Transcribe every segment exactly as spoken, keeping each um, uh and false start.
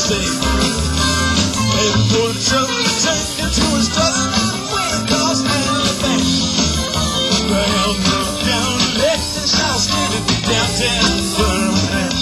say. And for the trouble to turn into a struggle, when it comes down the bank. Round and down, left and shout, standing downtown, Birmingham.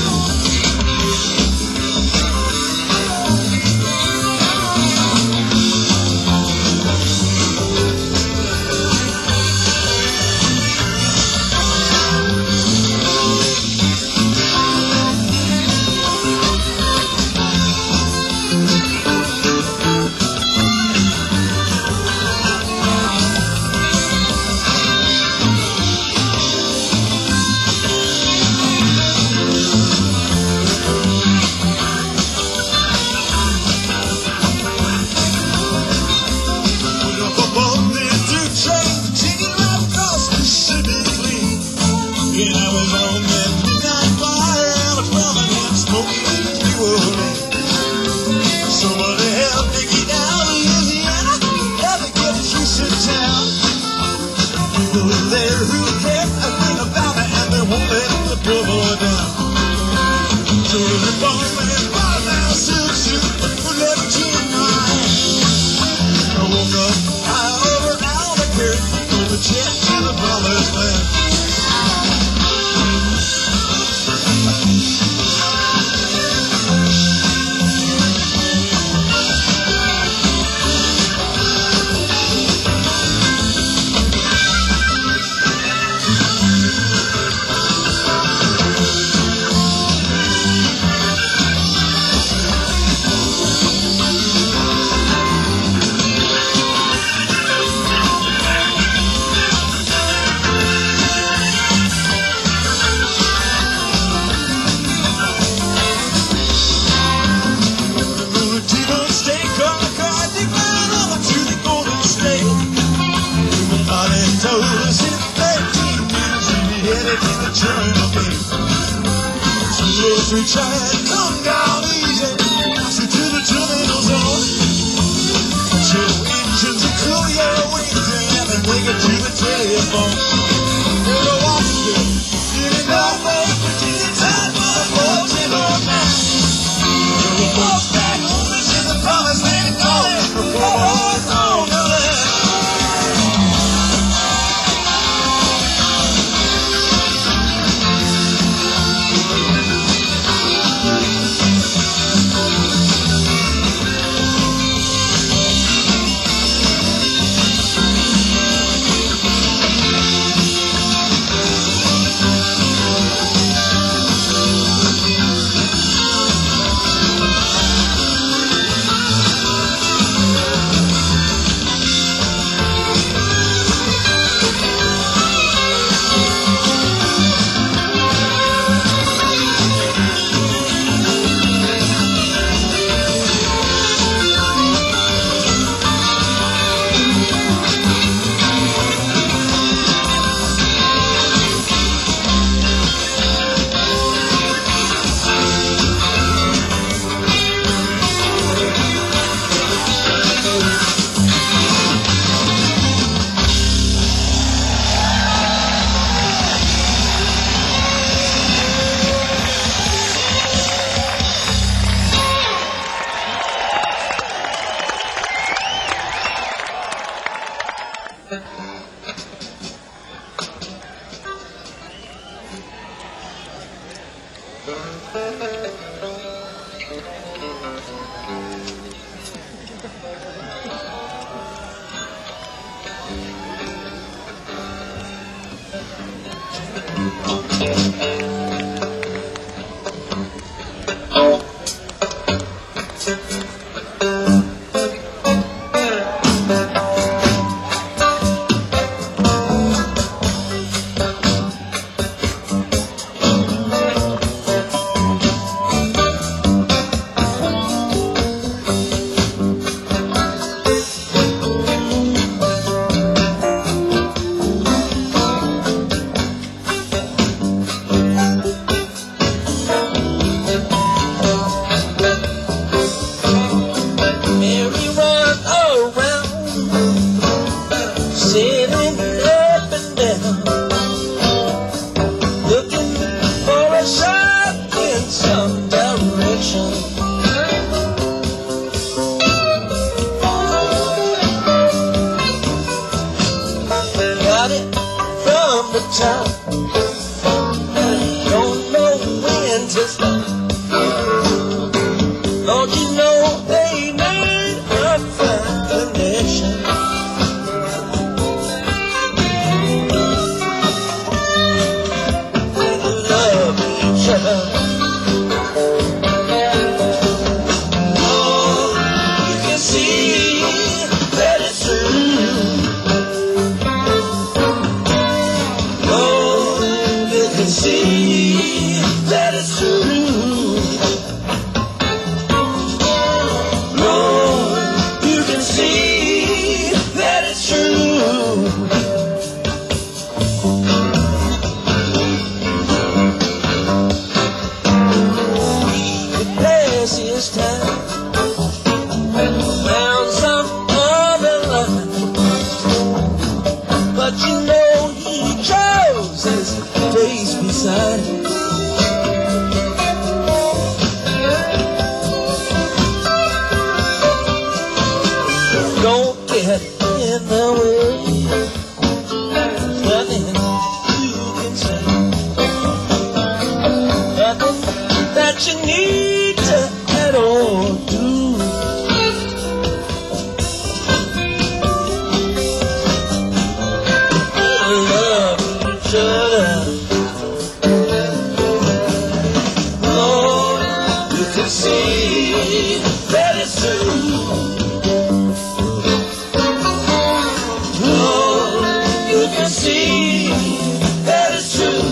We try to come down easy, so to the terminal zone. Chill engines and cool your wings and then wake up to the telephone. You're the officer, you know folks, but you can time for the folks in our mind. You're the folks back home, this is the promised land, calling for four hours on the land. just love. Don't you know they made a fine connection? They love each other. See that it's true. Lord, you can see that it's true. The precious time found some other line, but you know he chose his place beside him. Don't get in the way. Nothing you can say. Nothing that you need to at all do. Love each other. See that it's true. Oh, you can see that it's true.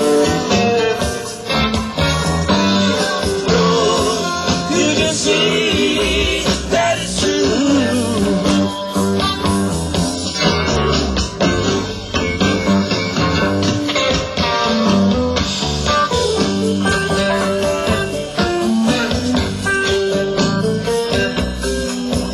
Oh, you can see that it's true.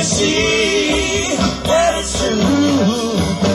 see that it's true.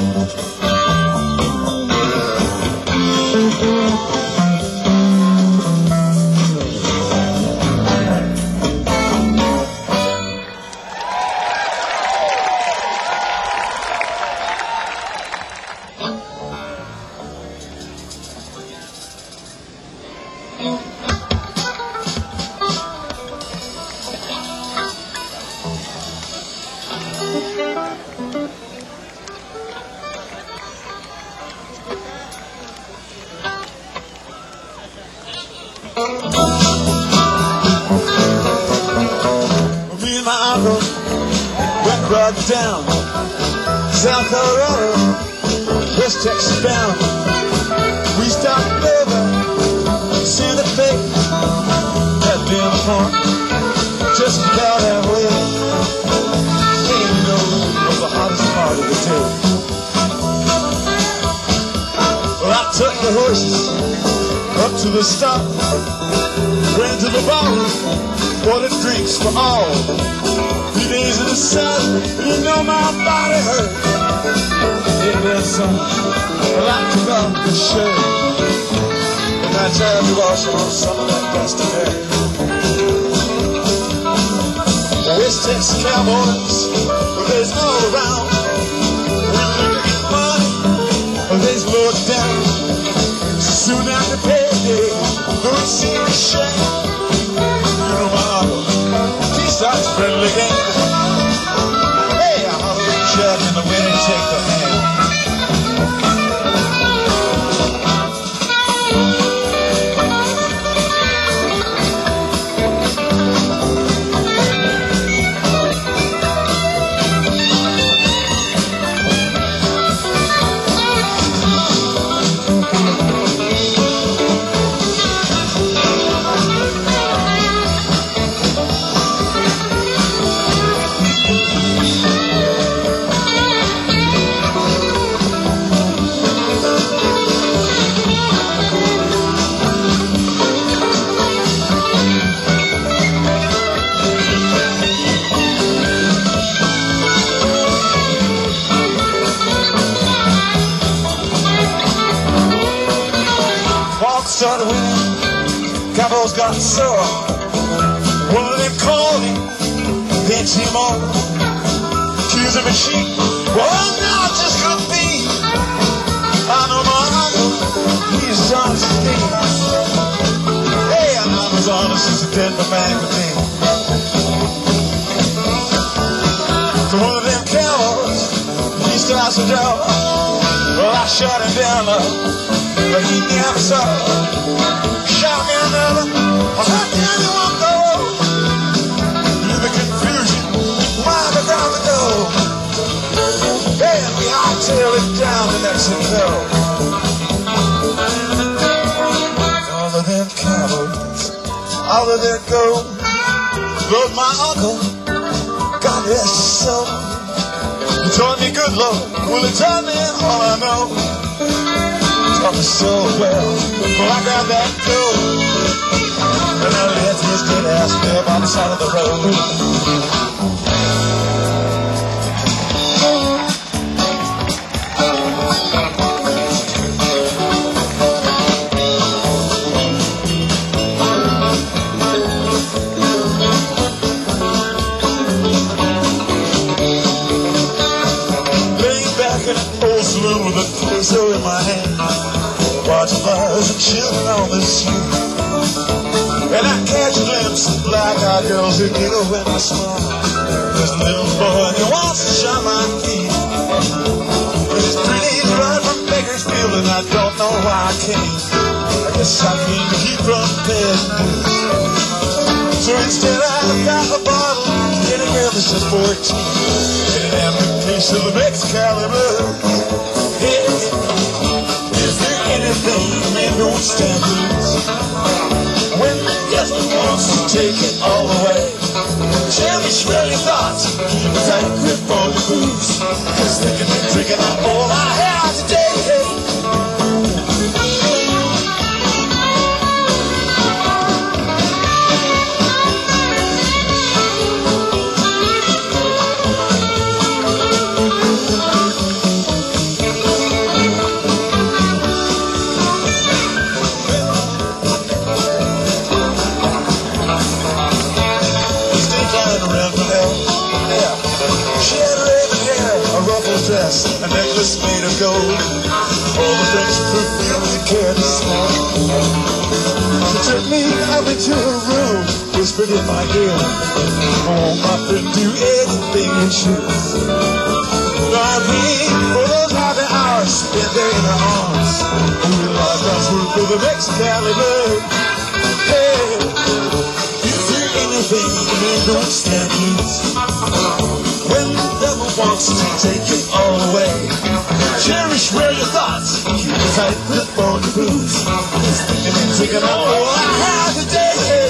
Me and my uncle went riding down South Colorado, West Texas bound. We stopped over Santa Fe, that being the point, just about halfway. And you know it was the hottest part of the day. Well, I took the horses up to the stop, ran to the bar, ordered drinks for all. Three days in the sun, you know my body hurt. Hey, there's some like to go the shirt, and I tried to wash off some of that dusty hair. The West Texas cowboys, well, they's all around. When they get money, well, they's lowered down. Soon after payday, though it seems a shame, you know my uncle, he starts friendly game. Hey, I holler at Chuck and the winner take the hand. Started winning, cowboys got sore. One of them called him, picked him on, accused him of cheat. Well, now it just could be. I know my uncle, he's as honest as me. Hey, I'm not as honest as a Denver man could be. So one of them cowboys, he starts to draw. Well, I shut him down, but he never saw. Shot me another, well, how can you walk the road? Through the confusion, wind around the door. And we hightail it down to Mexico. All of them cowboys, all of their gold. But my uncle, God rest his soul, he taught me good love, well, he taught me all I know. Taught me so well, well, I grabbed that coat, and I left his dead ass there by the side of the road. Laying back in an old saloon with a peso in my hand, watching bars and children on the street, and I catch a glimpse of black-eyed girls who giggle when I smile. There's a little boy who wants to shine my feet, but his pretty run from Bakersfield, and I don't know why I came. I guess I came to keep from bed. So instead I got a bottle, and a girl that's just fourteen, and an empty piece of the Excalibur. Hey, is there anything man don't stand loose when the devil wants to take it all away? Tell me, swell your thoughts, keep a tight grip on your boots, 'cause they can be drinking up all I have today. dress, a necklace made of gold, all the French perfume you care to smell. She took me up into her room, whispered in my ear, oh, my friend, do anything you choose. Love me for those happy hours spent there in her arms. We lost our swoop for the next Excalibur. Hey, is there anything the men don't stand loose? When the devil wants to take it all away, cherish where your thoughts, keep it tight, flip on the boots, and then take it all I have today.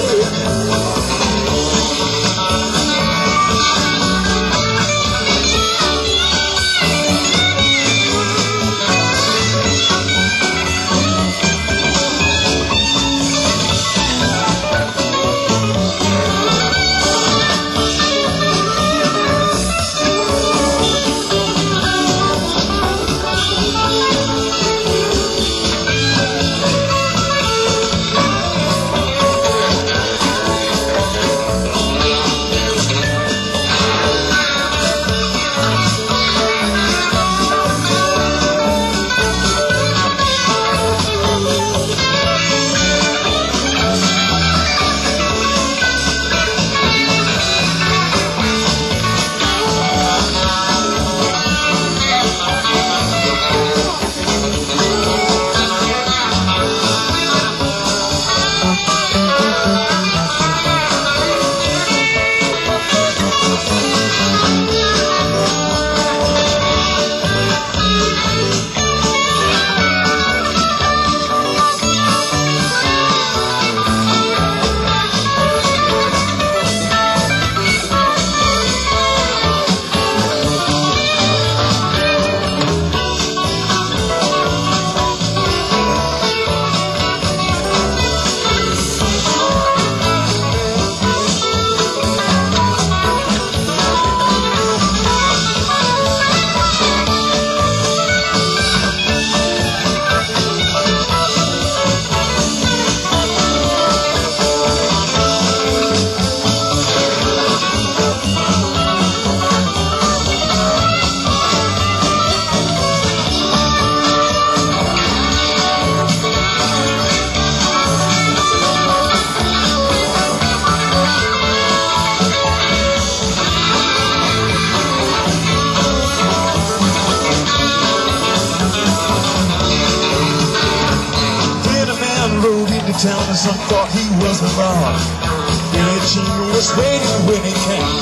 Town and some thought he was the law. Billie Jean was waiting when he came.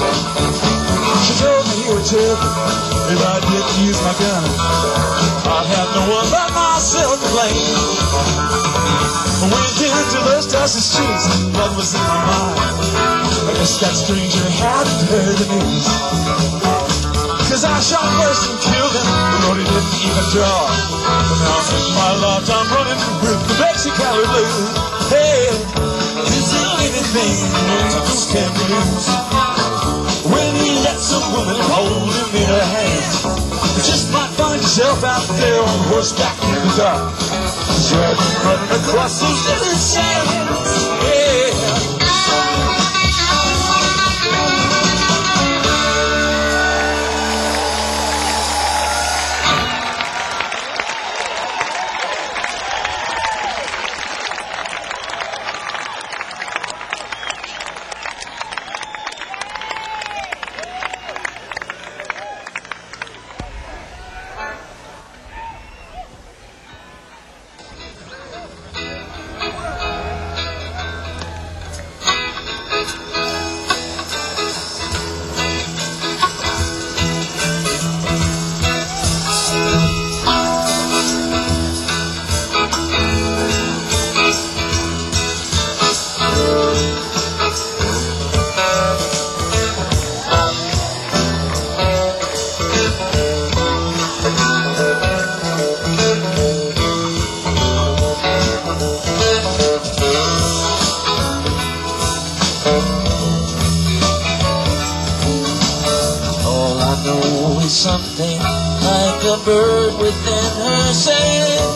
She told me he would tell me if I didn't use my gun, I'd have no one but myself to blame. When we came to those dusty streets, what was in my mind? I guess that stranger hadn't heard the news. Cause I shot first and killed him, but he didn't even draw. But now I spent my lifetime running with the Excalibur. Hey, is there anything most can lose? When he lets a woman hold him in her hands, you just might find yourself out there on horseback in the dark, driving, running across those desert sands. Yeah. Something like a bird within her saying,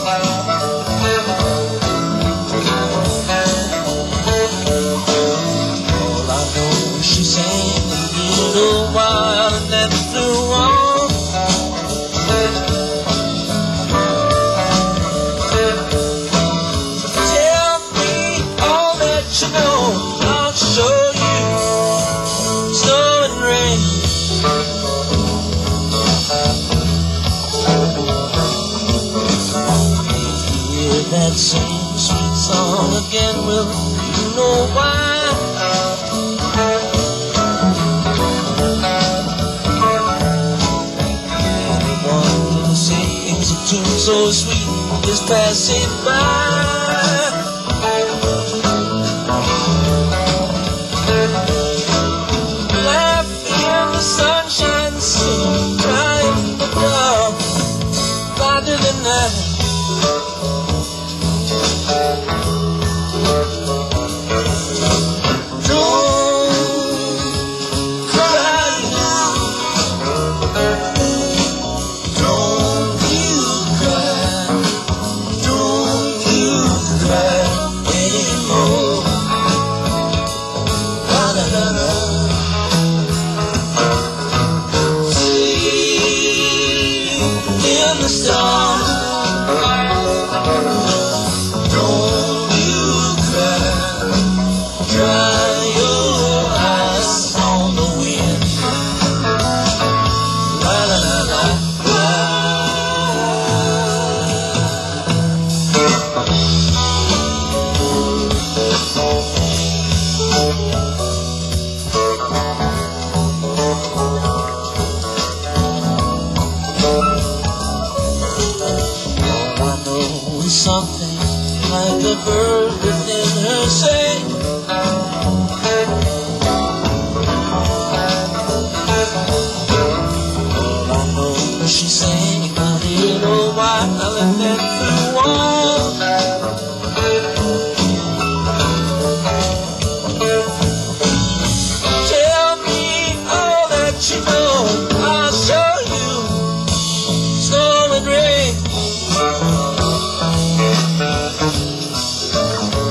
all I know, she sang a little while and then flew on. that same sweet song again. Well, you know why? One little sings a tune so sweet is passing by. Laughing in the sunshine, singing, crying in the dark, farther than night. The stars, don't you cry, dry your eyes on the wind. La la la la la. Something like the bird within her say, all I know she sang a little while and then flew on. Tell me all that you know, I'll show you snow and rain.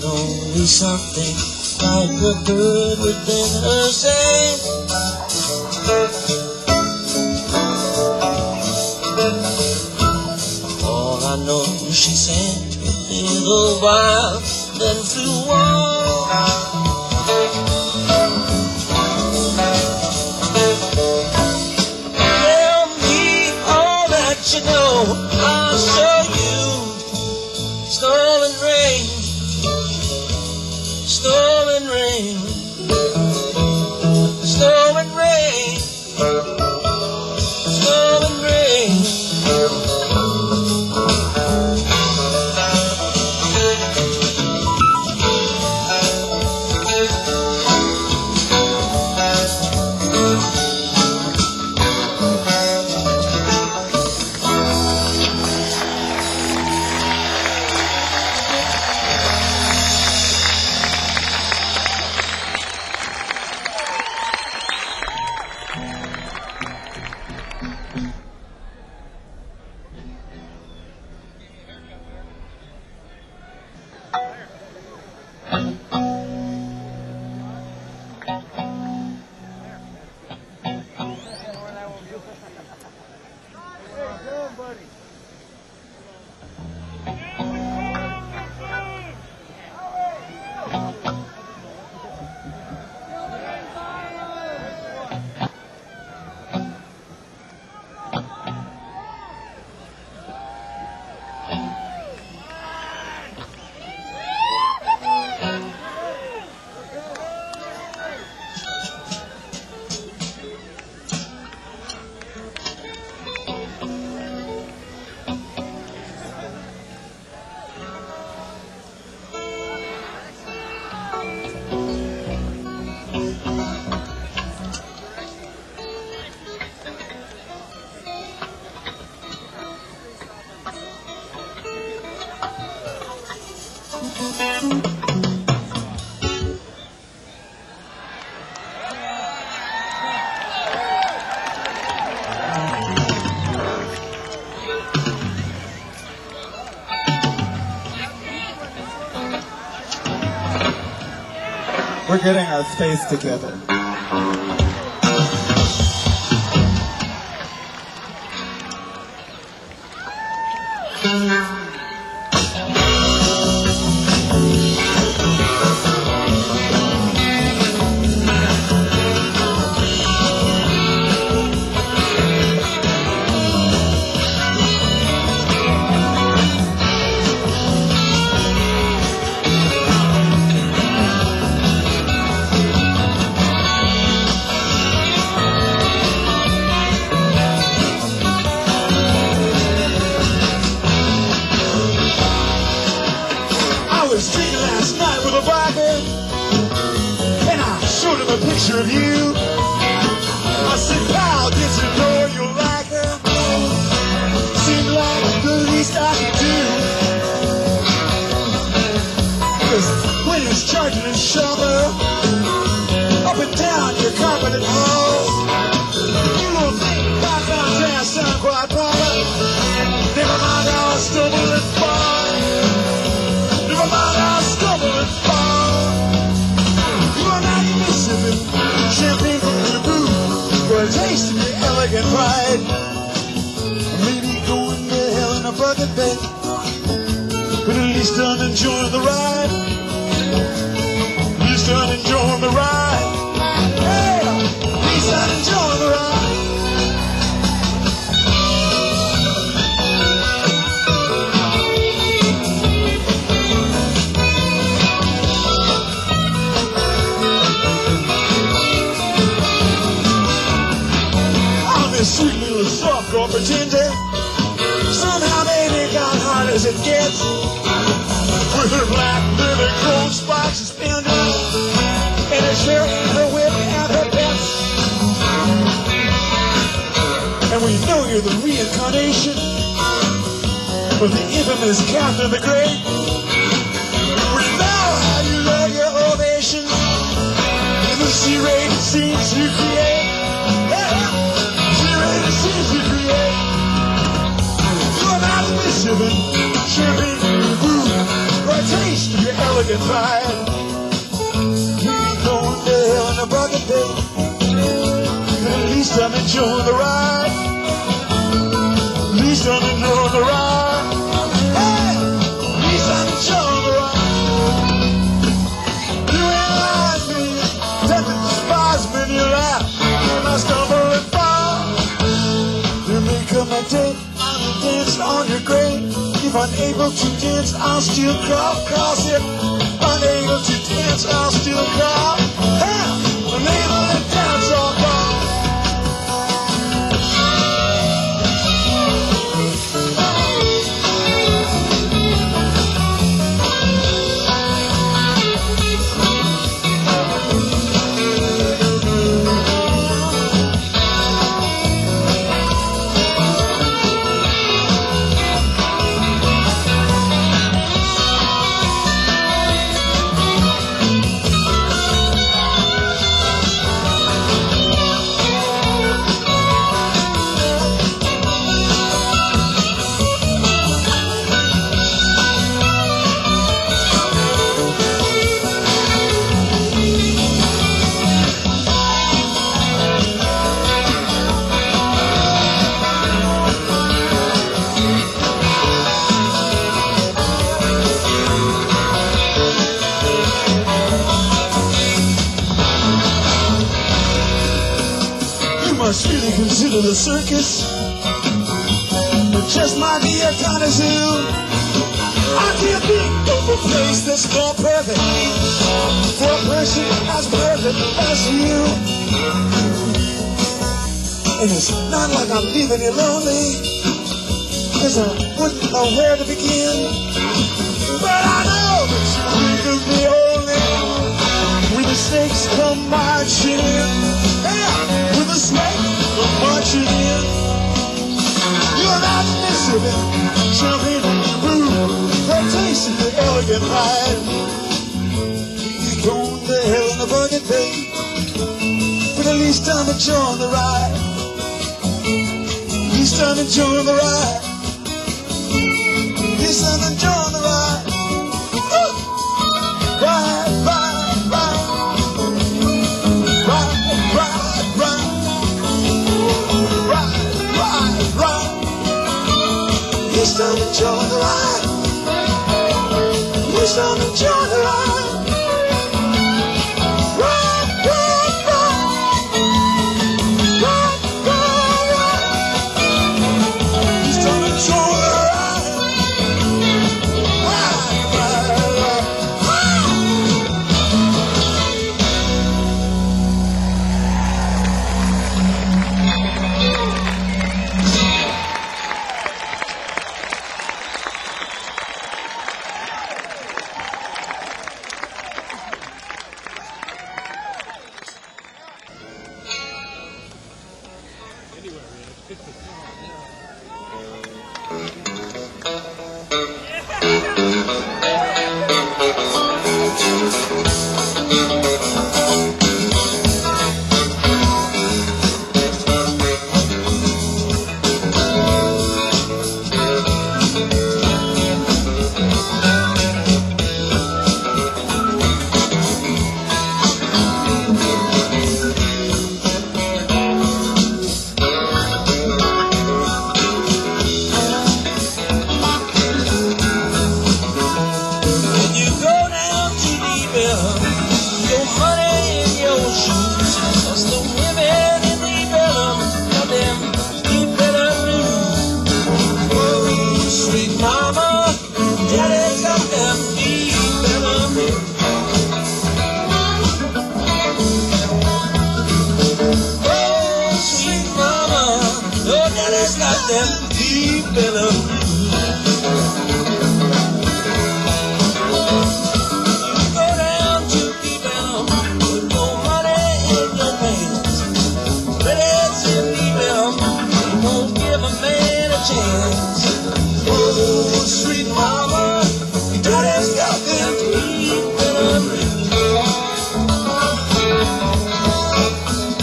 always something like a bird within her sing. All I know, she sang a little while, then flew on. Tell me all that you know, I'll show you. Storm and rain, storm and rain, storm and rain, storm and rain. We're getting our space together. Of you, I said, pal, did you know you like her? Seemed like the least I could do. Cause when you're charging and shoving up and down your carpeted halls, you will think five pound jazz sound quite proper. Never mind how I stumble and fall. Never mind how I stumble and fall. You're not missing champagne from the booth for a taste of your elegant pride. Maybe going to hell in a bucket bed, but at least I'm enjoying the ride. At least I'm enjoying the ride. Yeah, at least I'm enjoying the ride. Sweet little softcore pretender, somehow baby got hard as it gets. With her black leather gold spike suspenders and her shirt, her whip, and her pets. And we know you're the reincarnation of the infamous Catherine the Great. We know how you love your ovations in the C-rated scenes you create. Scenes you create. You're not missing champagne and food, or a taste of your elegant elegant ride. We ain't going to hell in a bucket day, but at least I'm enjoying the ride. At least I'm enjoying the ride. Hey, at least I'm enjoying the ride. You ain't lying to me, tempted to despise me in your life. When I stumble and fall, there may come a day I will dance on your grave. If unable to dance, I'll still crawl across it. Unable to dance, I'll still crawl. Hey, unable to dance, I'll crawl. Must really consider the circus but just might be a kind of zoo. I can't be a place that's more perfect for a person as perfect as you. And it's not like I'm leaving you lonely, cause I wouldn't know where to begin. But I know that you will be only when the snakes come marching in. Yeah, with the snakes come marching in. You're not missing it, jumping in the groove, that takes you the elegant ride. You're going to hell in a bucket, babe, but at least I'm enjoying the ride. At least I'm enjoying the ride. At least I'm enjoying the ride. Woo! Ride, ride, ride. Ride, ride, ride. Ride, ride, ride. At least I'm enjoying the ride. At least I'm enjoying the ride. Ride, ride, ride. Ride, ride, ride. At least I'm enjoying the ride. Ride, ride, ride.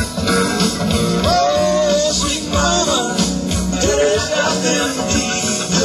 Oh, sweet mama, daddy's got them deep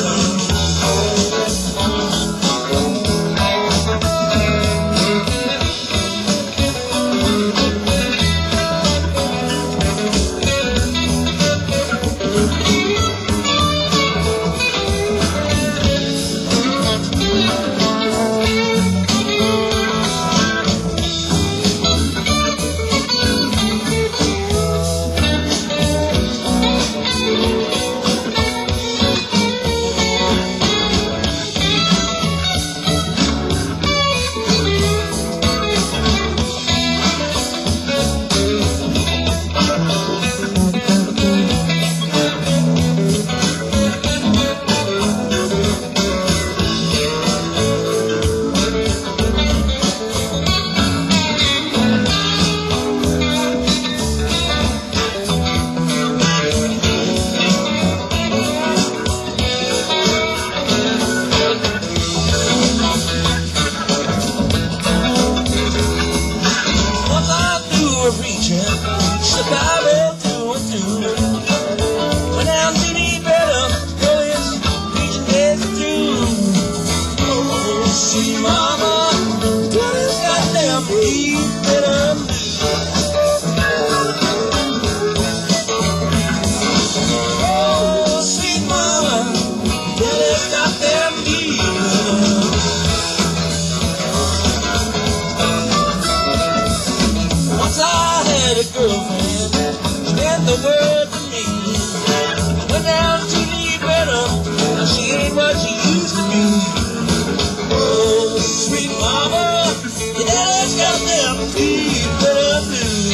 Your daddy's got them deep bitter blues.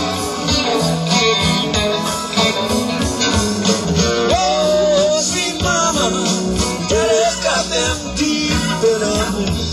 Oh, sweet mama, your daddy's got them deep bitter blues.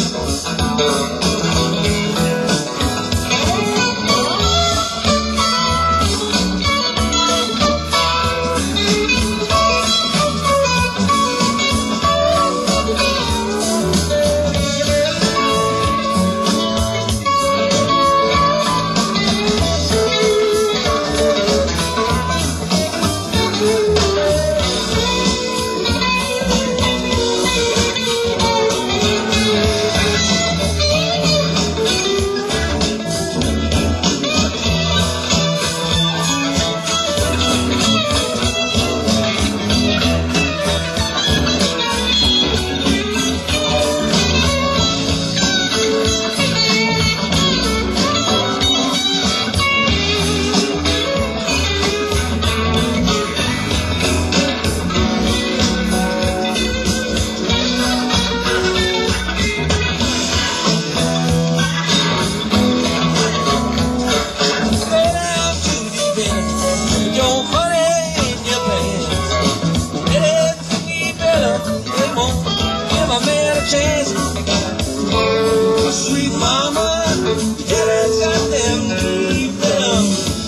Sweet mama, your daddy's got them deep bitter.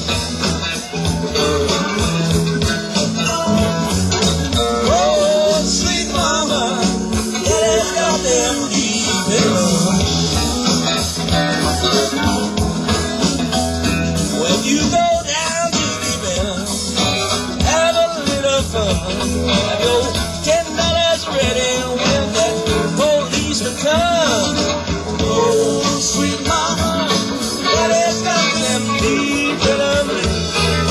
Oh, sweet mama, your daddy's got them deep bitter. When you go down to the bell, have a little fun. Have your ten dollars ready when that policeman comes. Oh, sweet mama, daddy's got them deep bitter blues.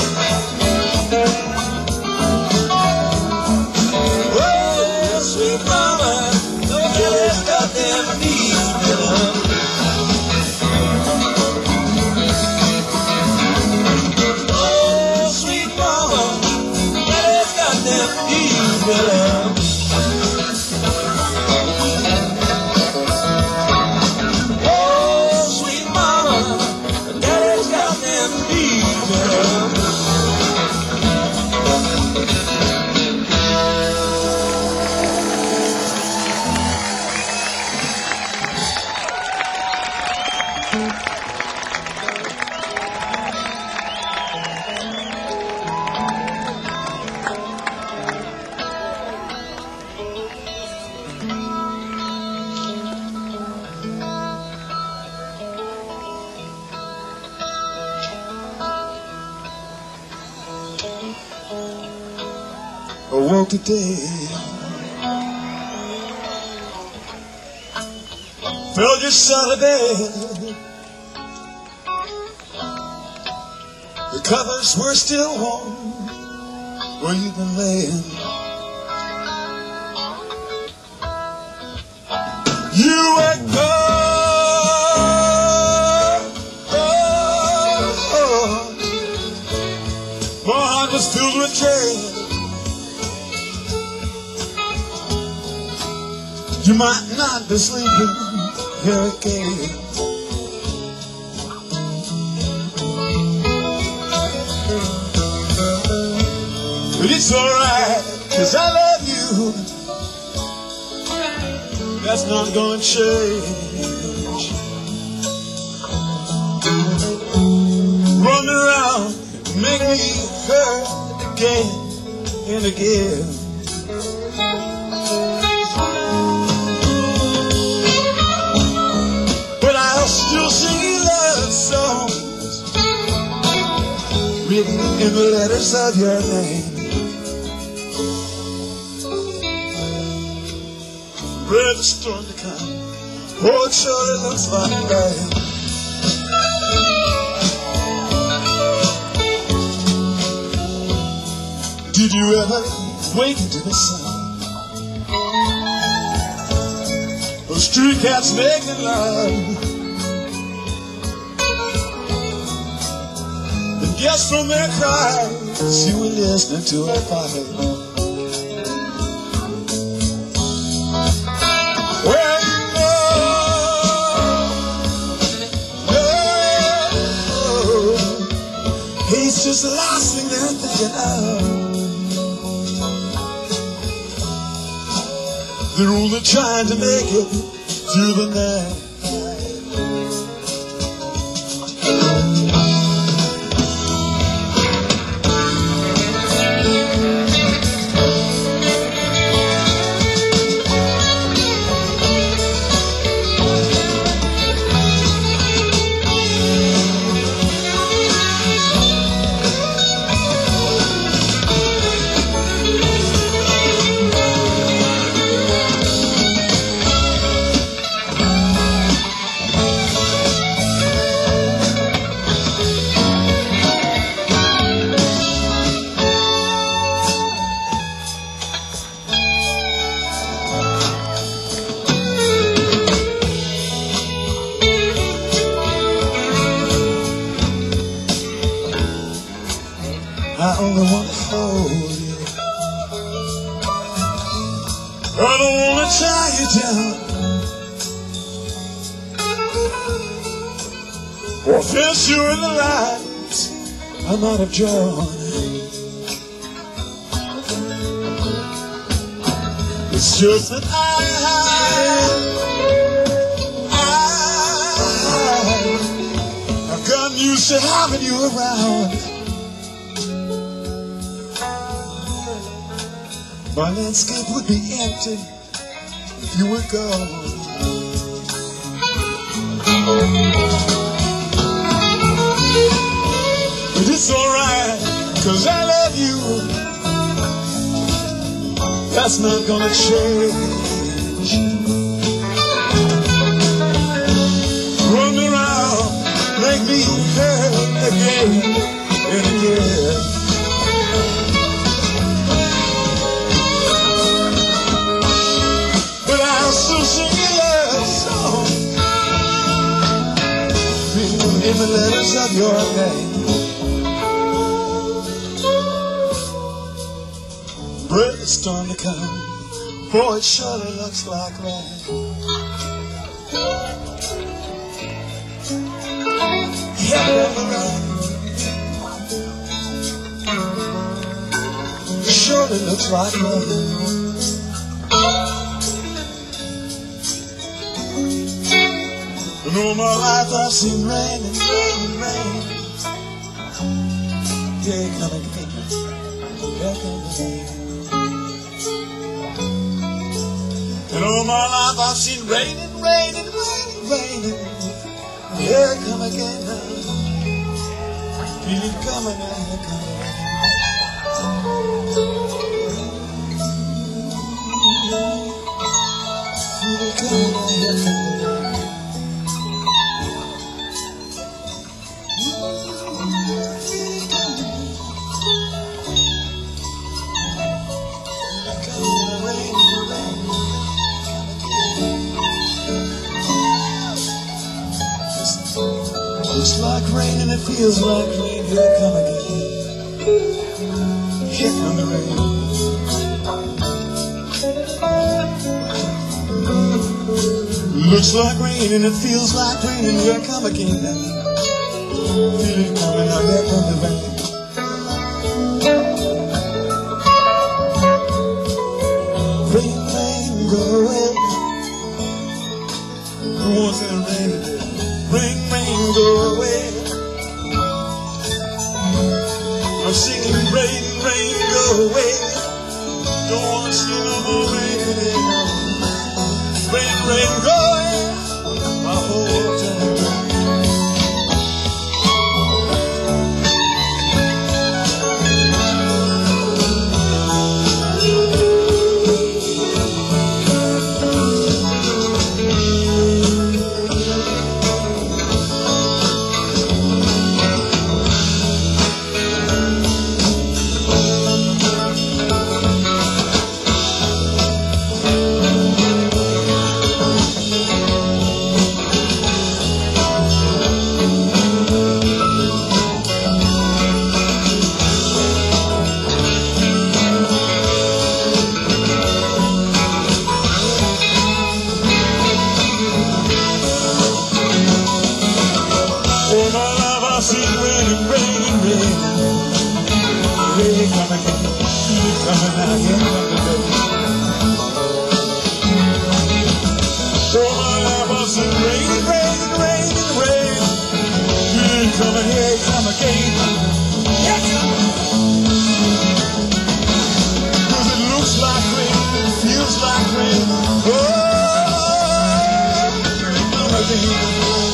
Oh, sweet mama, daddy's got them deep bitter blues. Oh, sweet mama, daddy's got them deep bitter blues. Awoke today, felt just solid bed. The covers were still warm where you've been laying. You were gone, oh, oh. My heart was filled with dread. You might not be sleeping here again. But it's alright, 'cause I love you. That's not gonna change. Run around, make me hurt again and again. Still singing love songs written in the letters of your name. Ready for the storm to come. Oh, it surely looks like rain. Did you ever wake into the sun? Those street cats making love. Yes, from their cries, you were listening to a fire. Well, you know is the last thing they're thinking of. They're only trying to make it through the night. I only want to hold you. I don't want to tie you down or fence you in the lines I might have drawn. It's just that I, I, I've gotten used to having you around. My landscape would be empty if you were gone. But it's alright, cause I love you. That's not gonna change. Run me around, make me hurt again and again. In the letters of your name, break the storm to come, for it surely looks like rain. Yeah, surely looks like rain. And all my life I've seen rain and rain and rain. Yeah, come again. Yeah, come again. And all my life I've seen rain and rain and rain and rain. Yeah, come again now. Feel it coming now, come again. Feel it coming now, come again. Looks like rain and it feels like rain. Here come again. Here come the rain. Looks like rain and it feels like rain. And here come again now. Feel it coming now. Here come the rain. Rain, rain, go away. Who wants that rain today? Rain, rain, go away. I'm singing rain, rain, go away. Don't want to see no more rain today. Rain, rain, go away. My whole time. I can't remember. So my life was in rain, rain, rain, rain. You ain't coming here, come again. Yes, cause it looks like rain, it feels like rain. Oh, come again.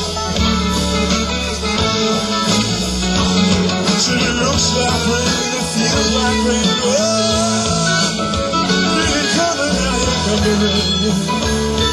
So it looks like rain, it feels like rain. Oh, you ain't coming out here, come again.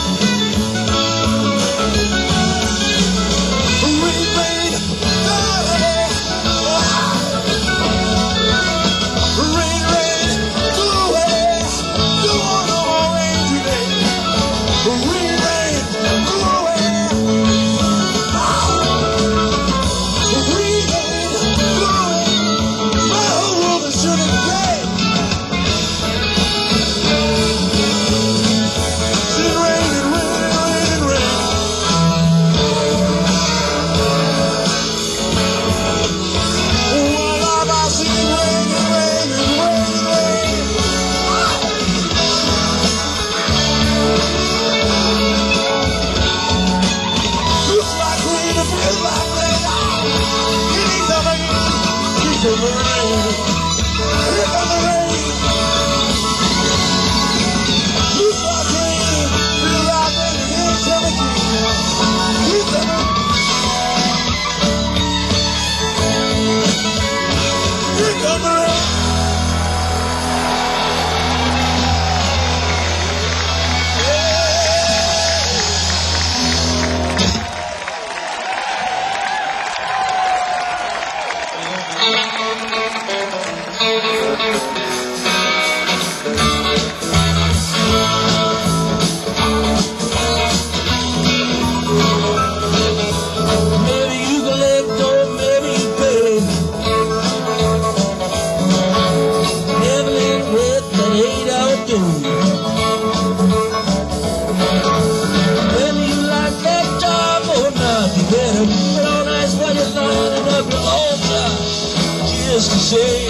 Just to say,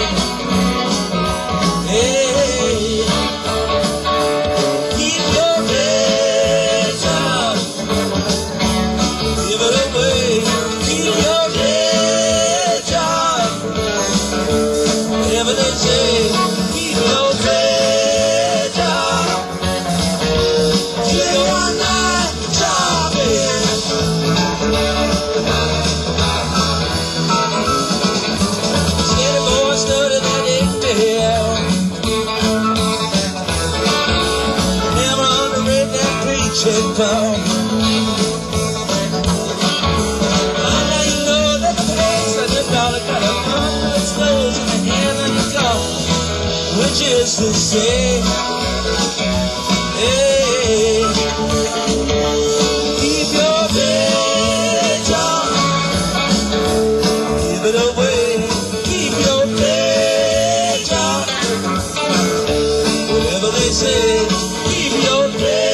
hey, keep your heads up, give it away, keep your heads up, whatever they say, keep your heads up, till you're not dropping. Check down. I know you know that the place that the dollar got a pump that slows in the hand and the gone, which is to say, hey, keep your head on, give it away, keep your head on, whatever they say, keep your head.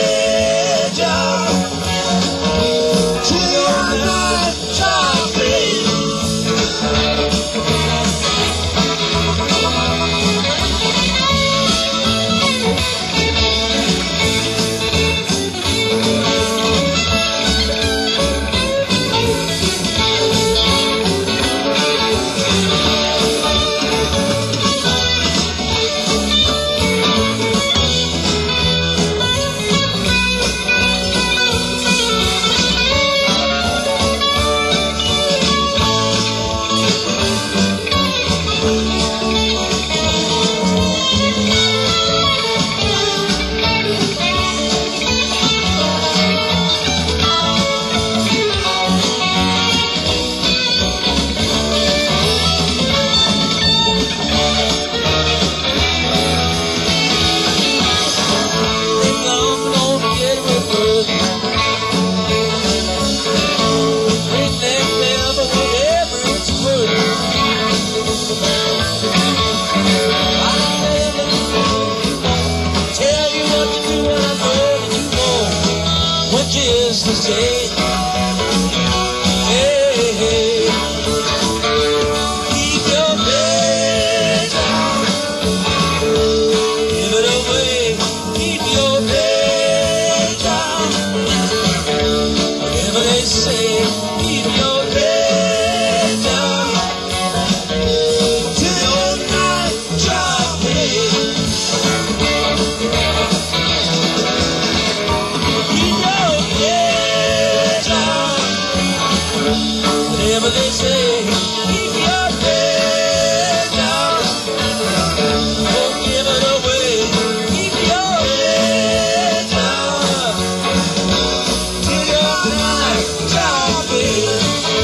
they say, keep your head down. Don't give it away. Keep your head down. Till your night job is.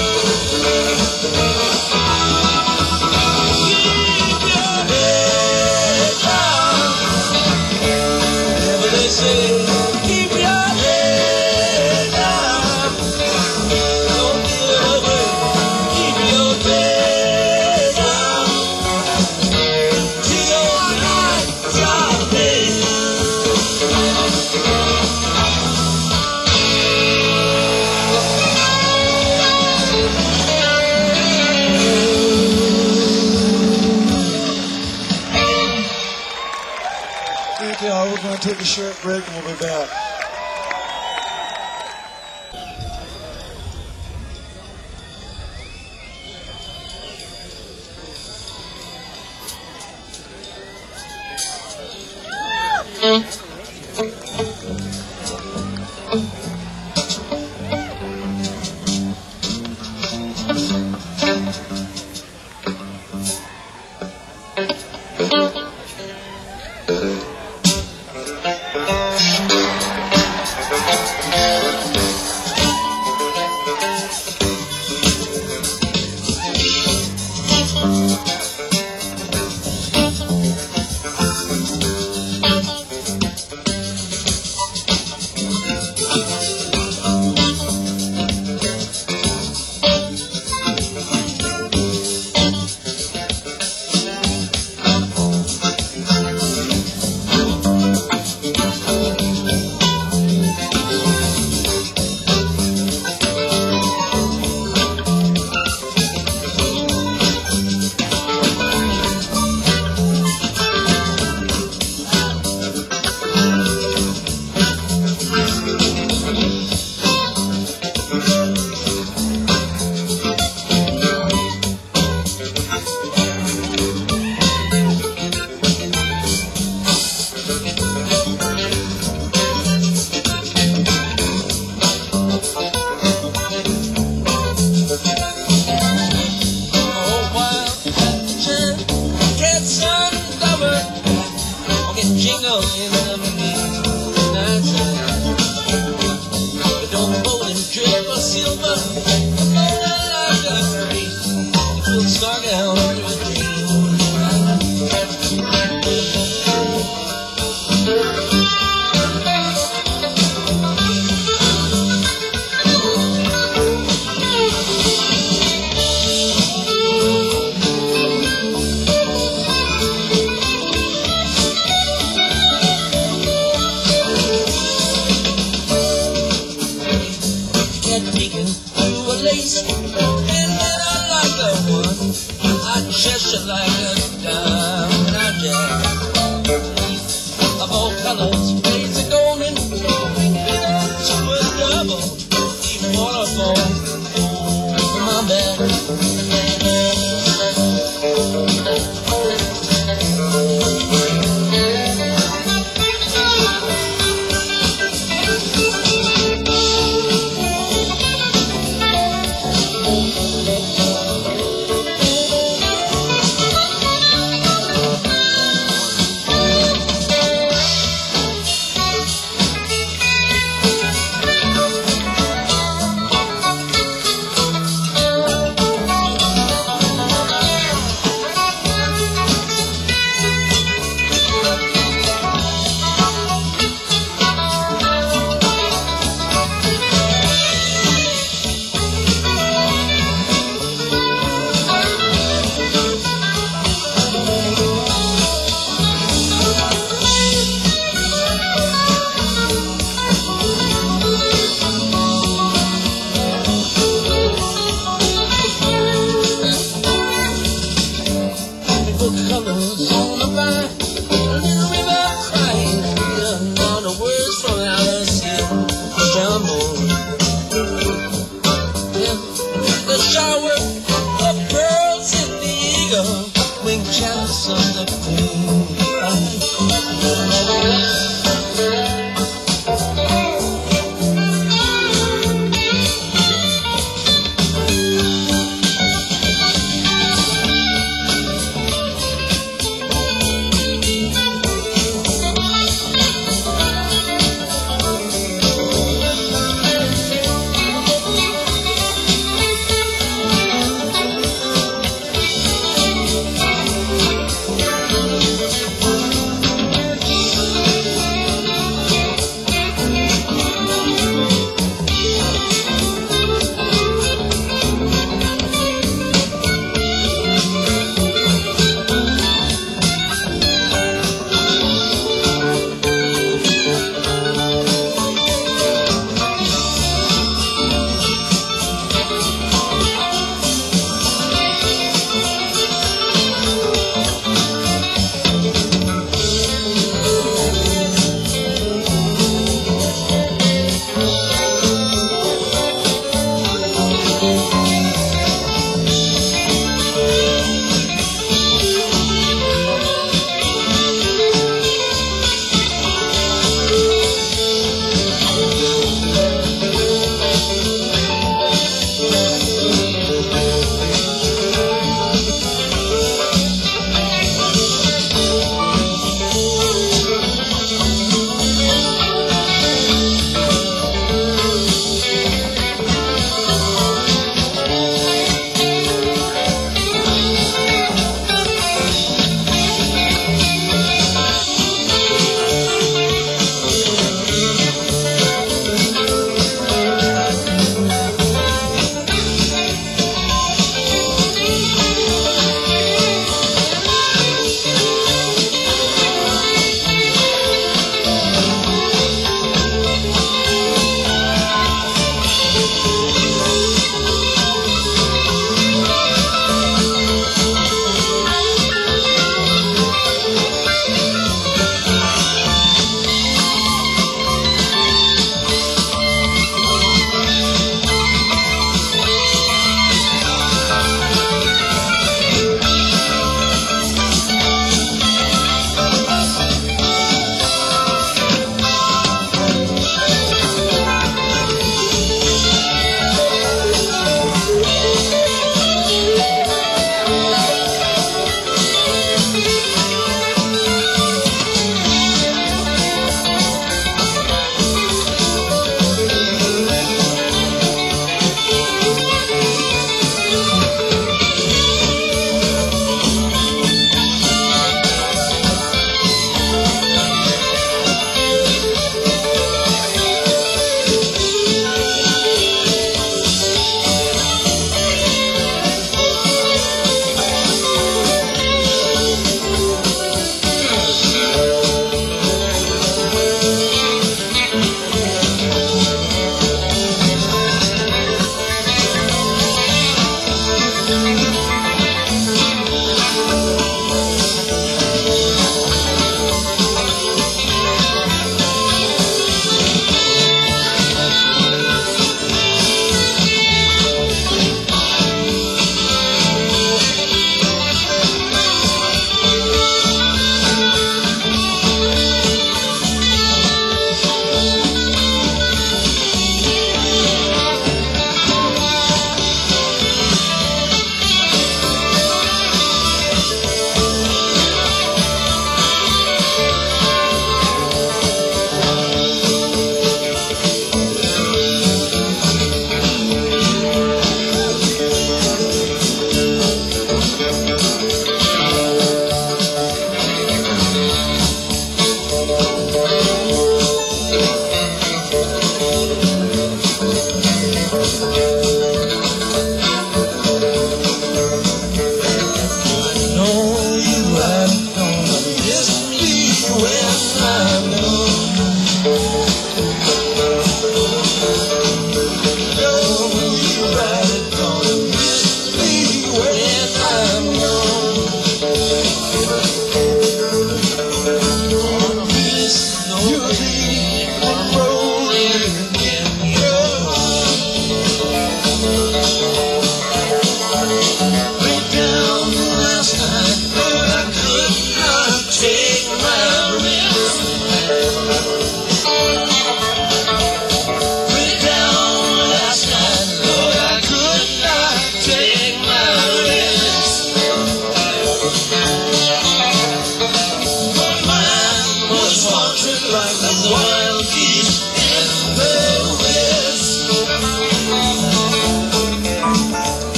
Keep your head down. Whatever they say, keep your head down. Don't give it away. Keep your head down. Till your night job is. Thank y'all. We're going to take a short break and we'll be back. Oh, wild cat, cat sun lover, get jingle in the midnight sun. But don't hold him drip or silver, oh, like a tree. It will start down to a dream. Cat peeking through a lace, and then I like the one. I Cheshire like a diamond, I jack. Of all colors, shades of golden, to a double, even waterfall over my back. Colors on the vine, a little river crying, all the words from Alice jumbled. The shower of pearls in the eagle, wing chalice of the queen.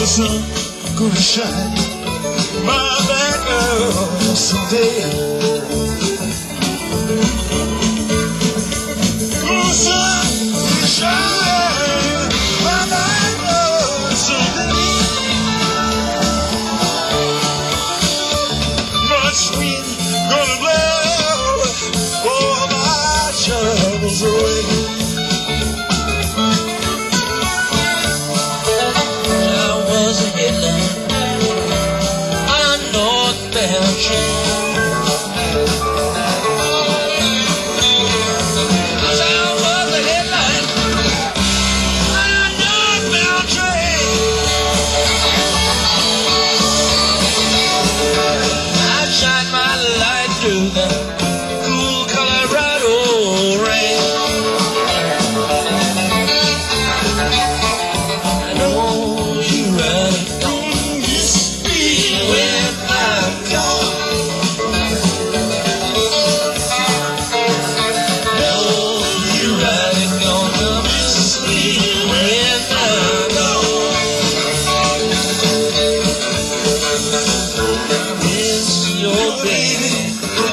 sun gonna shine my back girl someday. The sun will shine my back girl someday. Much wind gonna blow all my troubles away. Through the cool Colorado rain, I know you really don't miss me when I'm gone. No, you really gonna miss me when I'm gone. Miss your baby.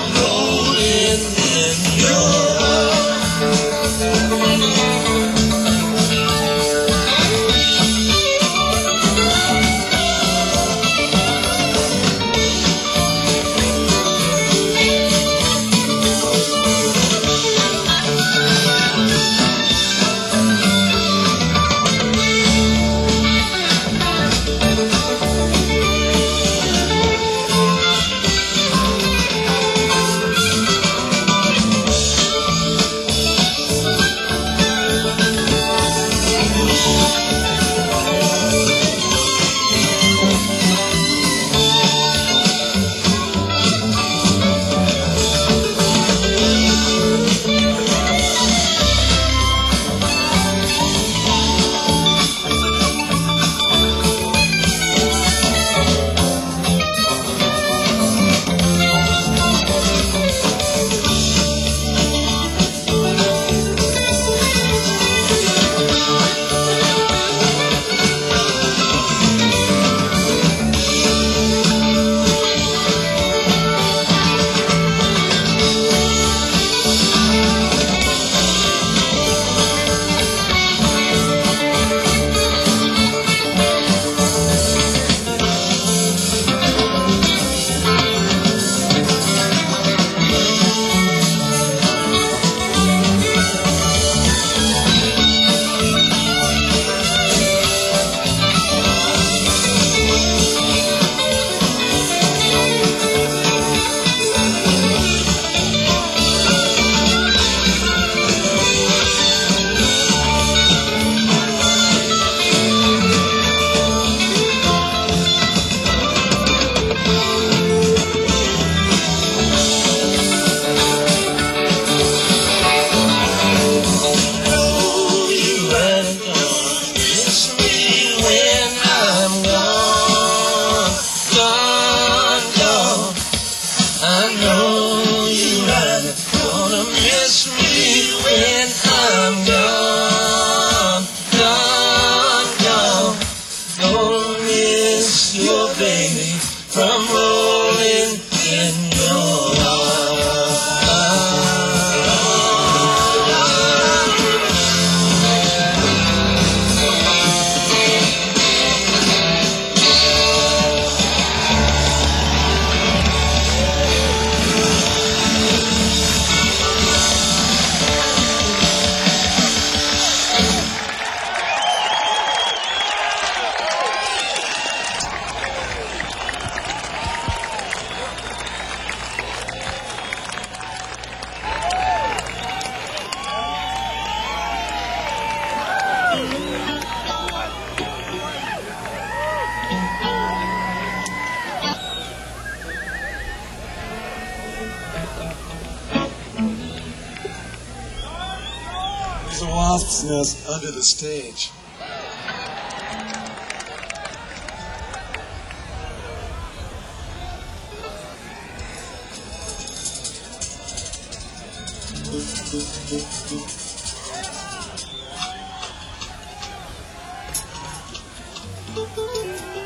From rolling in your arms. There's a wasp's nest under the stage. Thank you.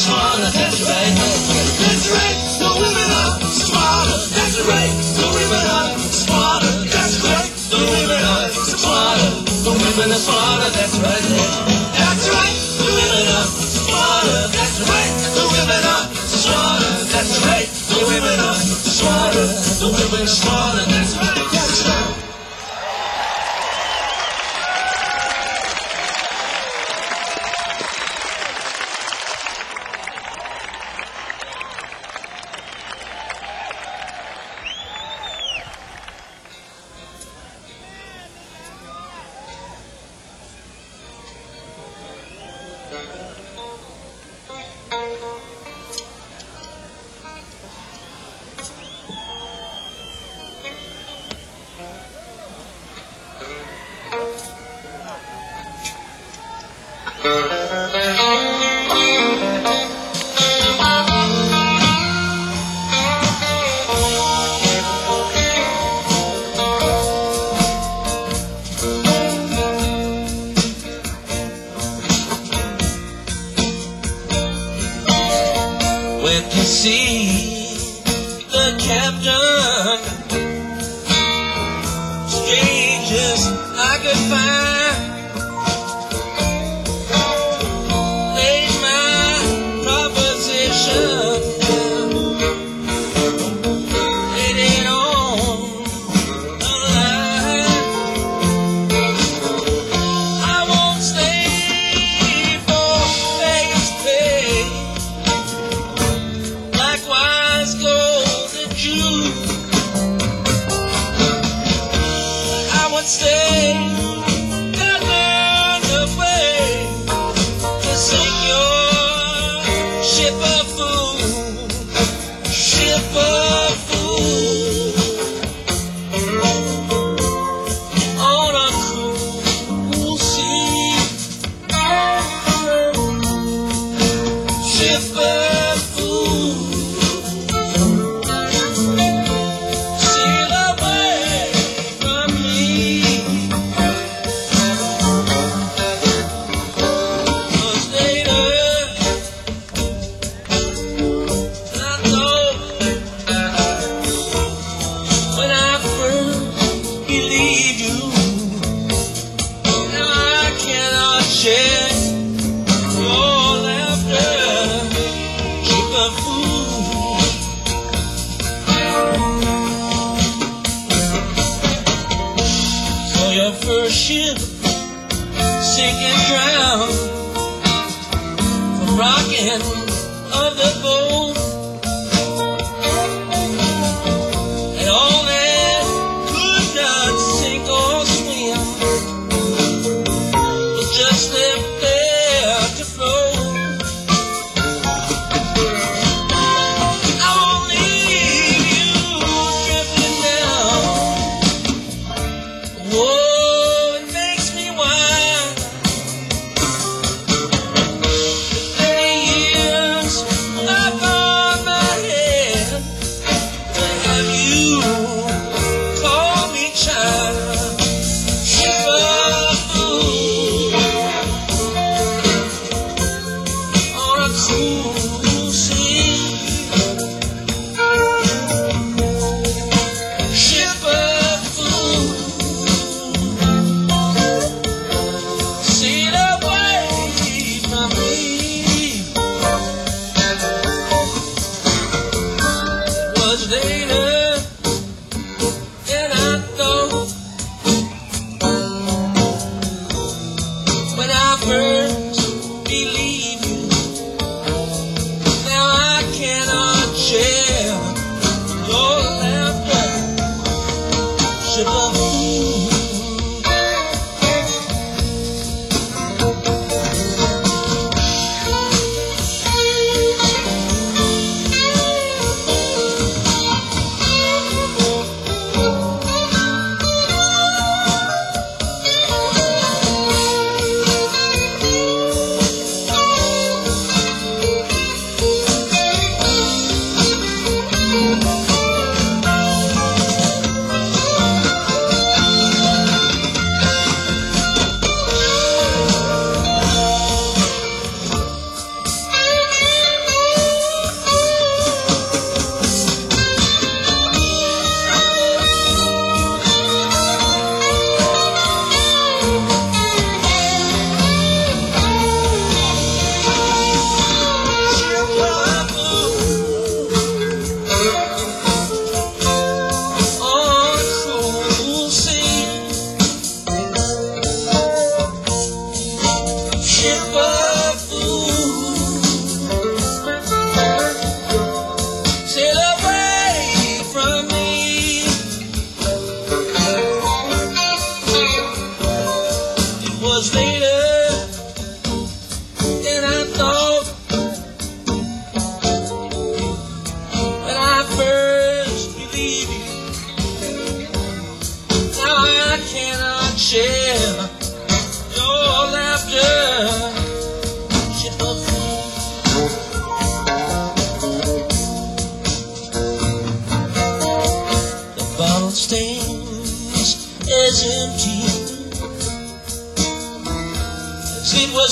smarter, that's right. That's right, the women are smarter, that's right. The women are smarter, that's right. The women are smarter, the women are smarter, that's right. That's right, the women are smarter, that's right. The women are smarter, that's right. The women are smarter, the women are smarter, that's right. That's right. Went to see the captain, strangers I could find. Laid my proposition, laid it on the line. I won't stay for Vegas pay. Likewise goes the Jew. I would stay and learn the way to sink your ship of food, ship of food, on a cool sea, ship of food. Sail away from me, 'cause later I thought when I first believed you, now I cannot share your laughter, ship of food. So your first ship sink and drown, from rocking of the boat, and all that could not sink or swim was just left there to float. I won't leave you drifting down. Whoa, it makes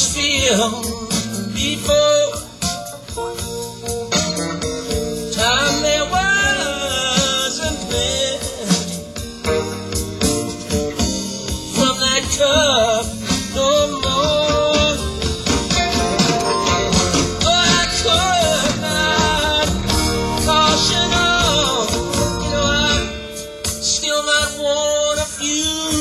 just feel before time there wasn't plenty from that cup no more. Oh, I could not caution on, you know I still not one of you.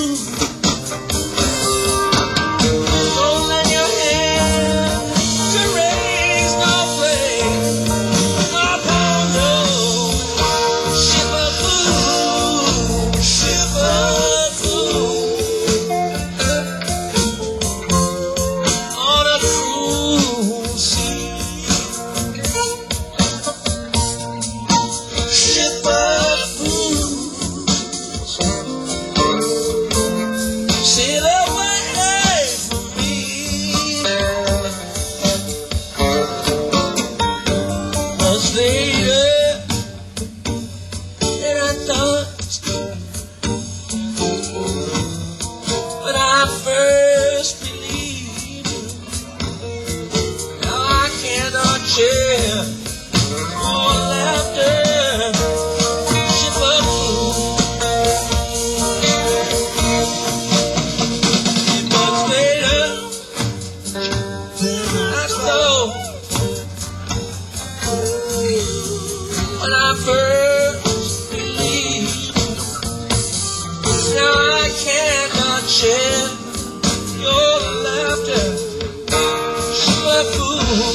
When I first believed, now I cannot share your laughter. She's a fool.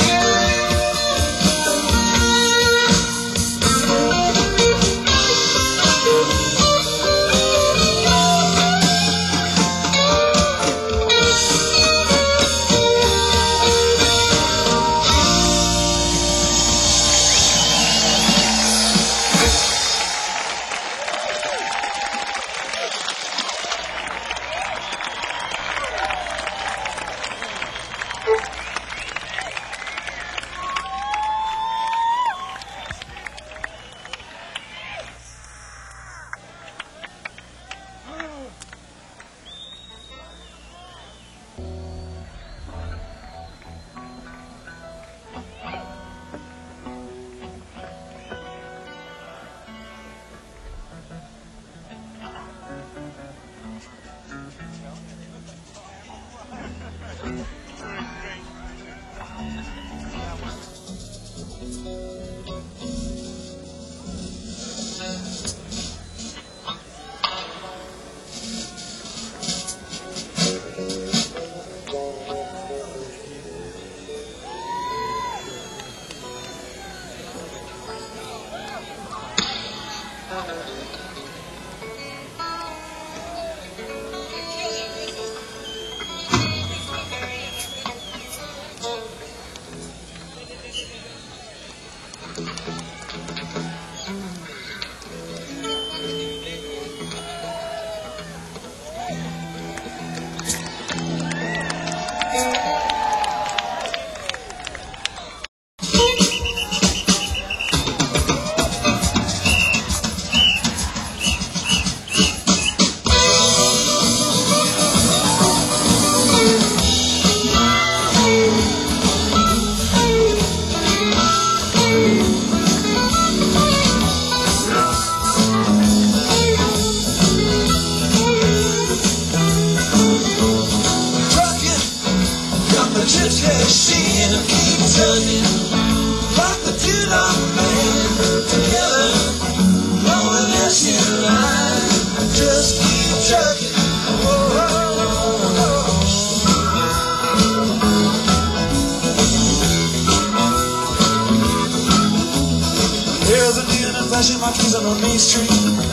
My keys on Main Street,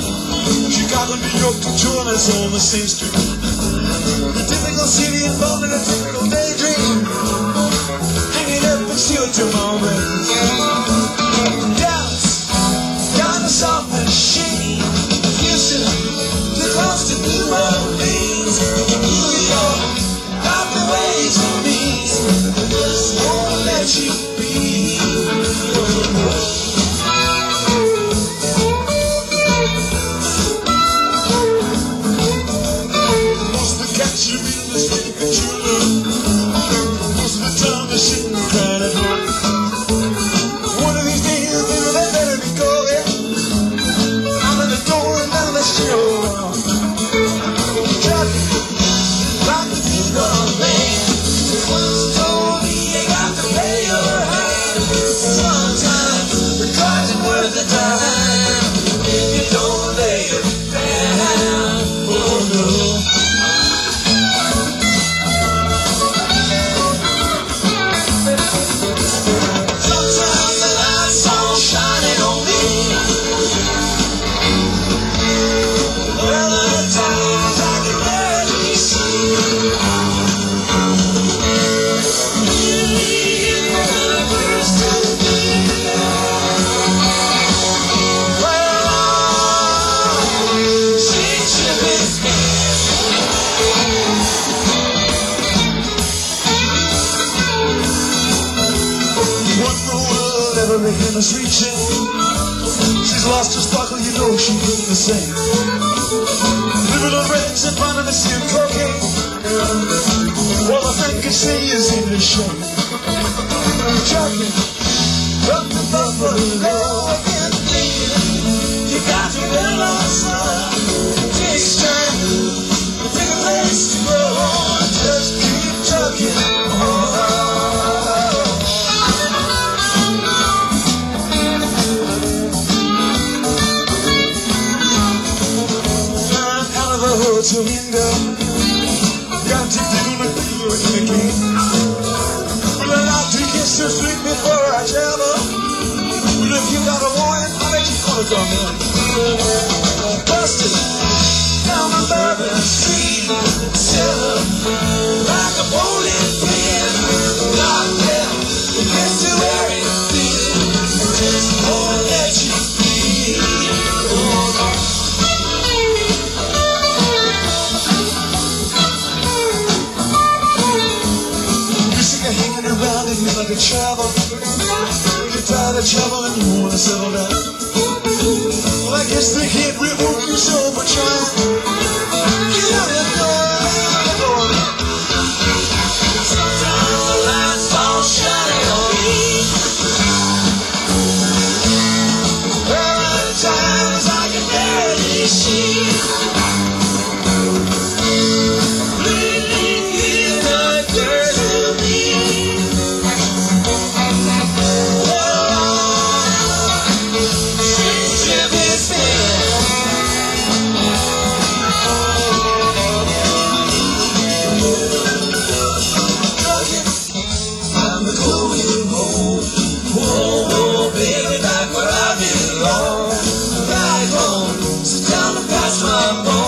Chicago, New York, to join us on the same street. A typical city involved in a typical daydream, hanging up and still to moments. Dallas, down to South Machine, Houston, to close to New Orleans, New York, not the ways for me, just won't let you be. You in the state that you love. now's the time. You don't lay it down. Oh no. Sometimes the light's all shining on me. Other times I can barely see. Every hand is reaching. She's lost her sparkle, you know she ain't the same. Living on reds and finding a skin cocaine. All I think I say is in the shame. Jogging up the buffalo and bleeding. You got to get lost, son. Takes time. Pick a place to go on. Just keep tugging. Oh. To hinder, got to do the good in the game. But I like to kiss the street before I travel. But if you got a warrant, I'll let you call it on me. Busted down the Bourbon Street, silver like a bowling pin. Locked down, get to where it feels. Just won't let you be. Oh, hanging around and you like to travel. You're tired of travel and you wanna settle down. Well, I guess they can't revoke you so for trying. Get out the door, out the door. Sometimes the lights fall shining on me. Other times I can barely see. Back where I belong, back home, sit down and pass my bone.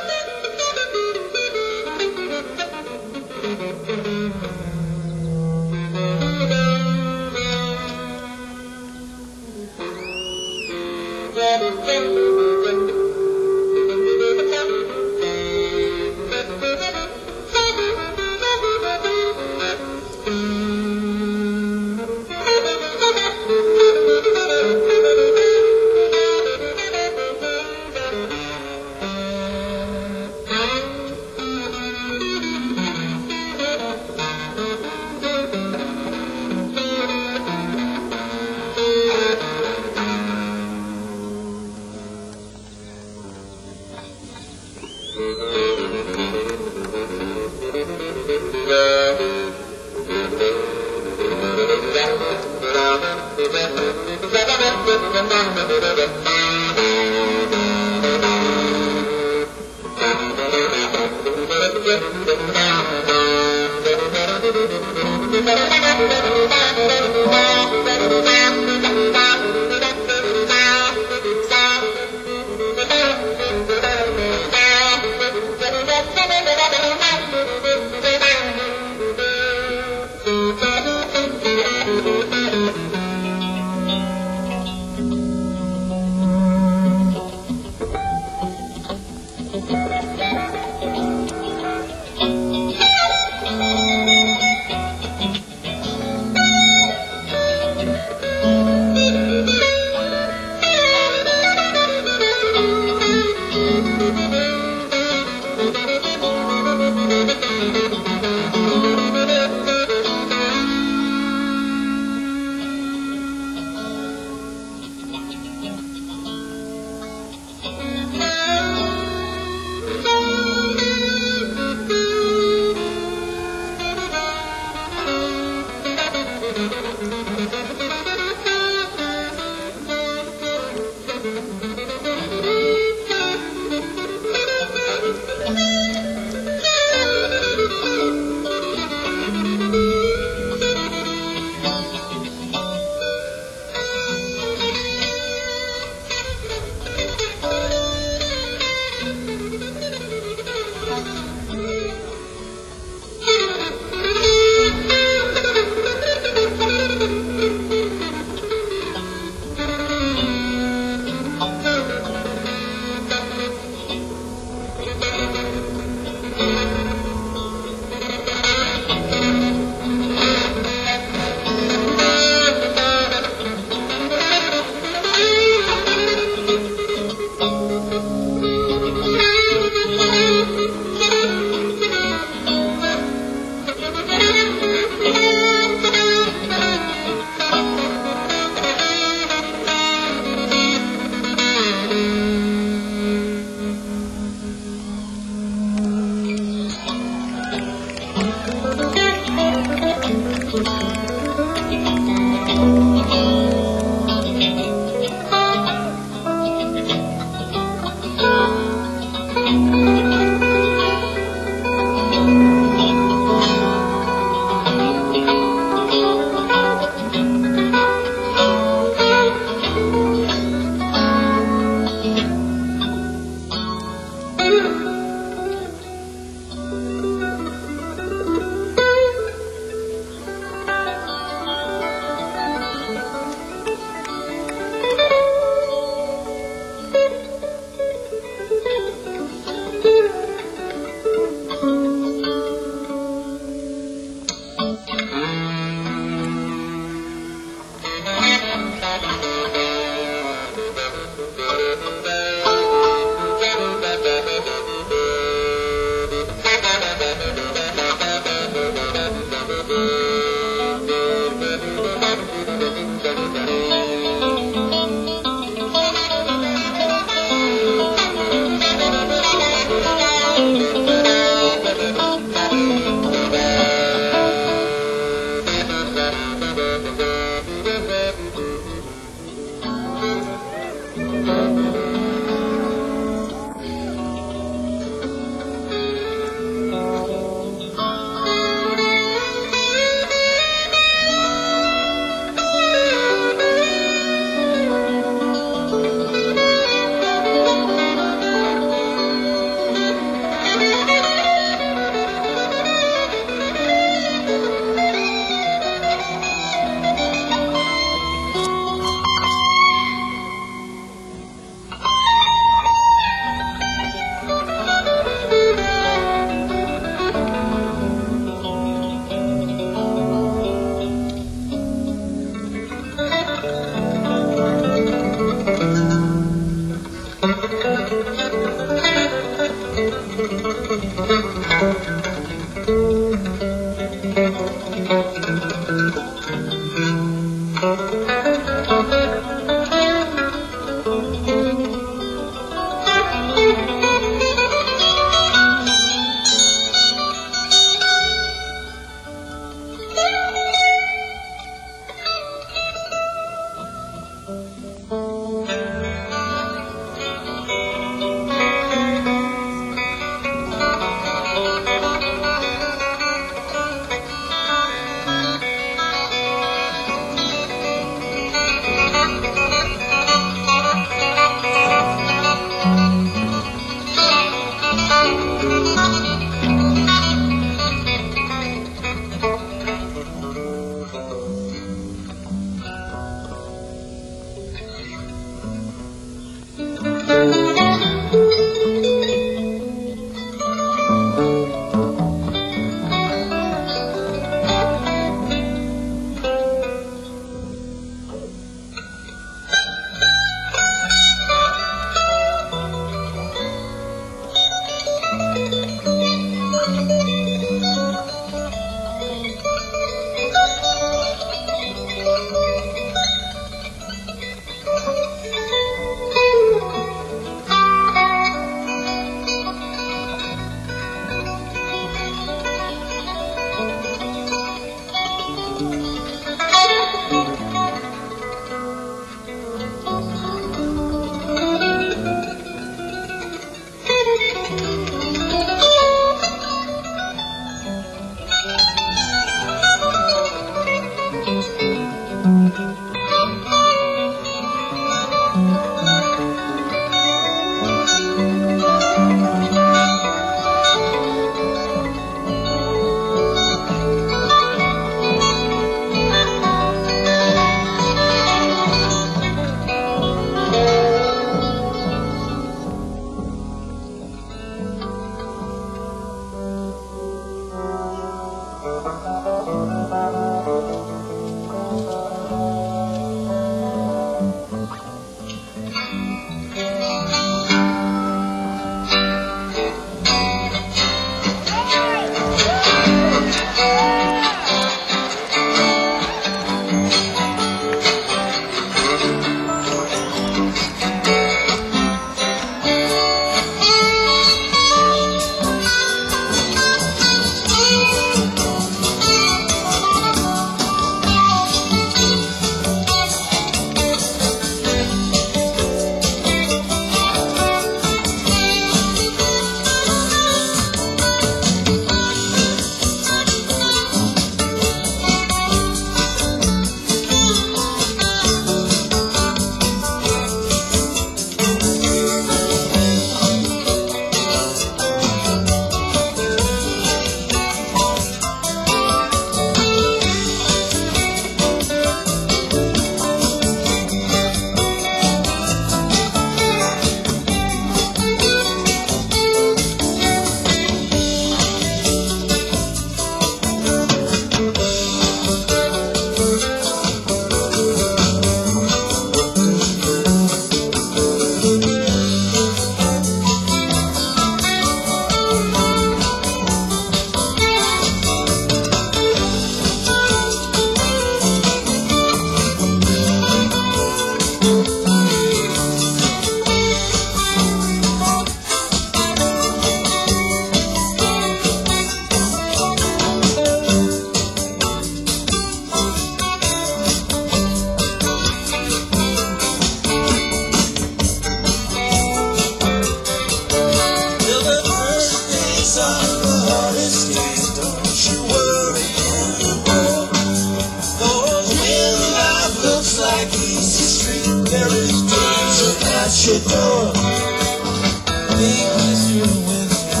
your door. Make me through with you.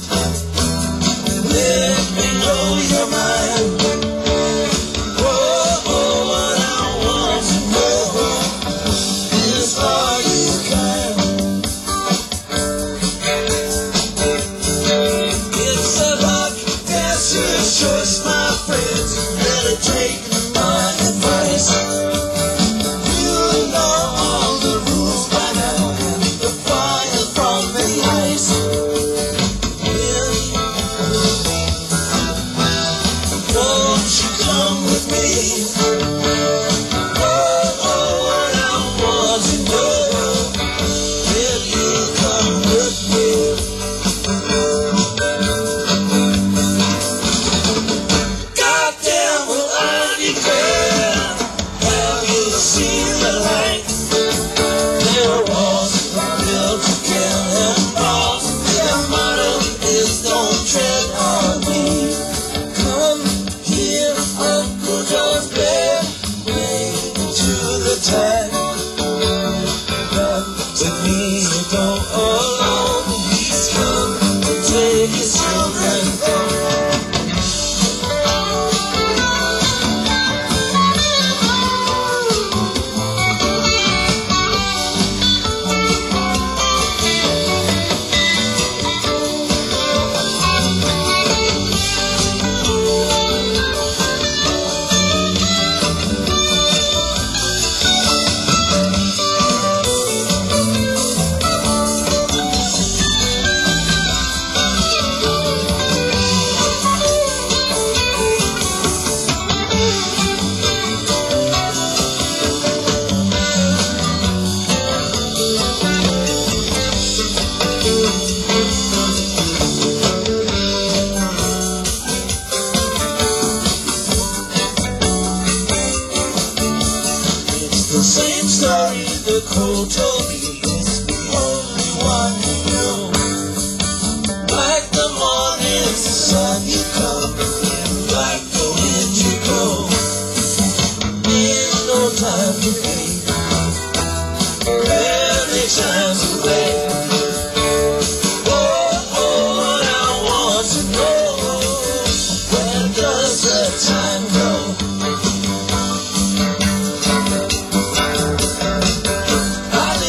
Let me know you're mine. Oh, oh, what I want to know is, are you kind? It's a luck, that's your choice, my friends. You better take my advice. You know all the rules by now. The fire from the ice. Really? Won't you come with me? Oh, oh, what I want to know. Will you come with me? Goddamn, will I declare? Have you seen the light? There was a built to kill and falls. Their motto is don't tread on me. Come here, Uncle Joe's bed, way to the tide. But with me, you go alone. He's come to take his children home. The same story the crow told me. It's the only one you know. Like the morning sun you come, and like the wind you go. Ain't no time to wait. Barely time to wait. Oh, oh, what I want to know. Where does the time go? I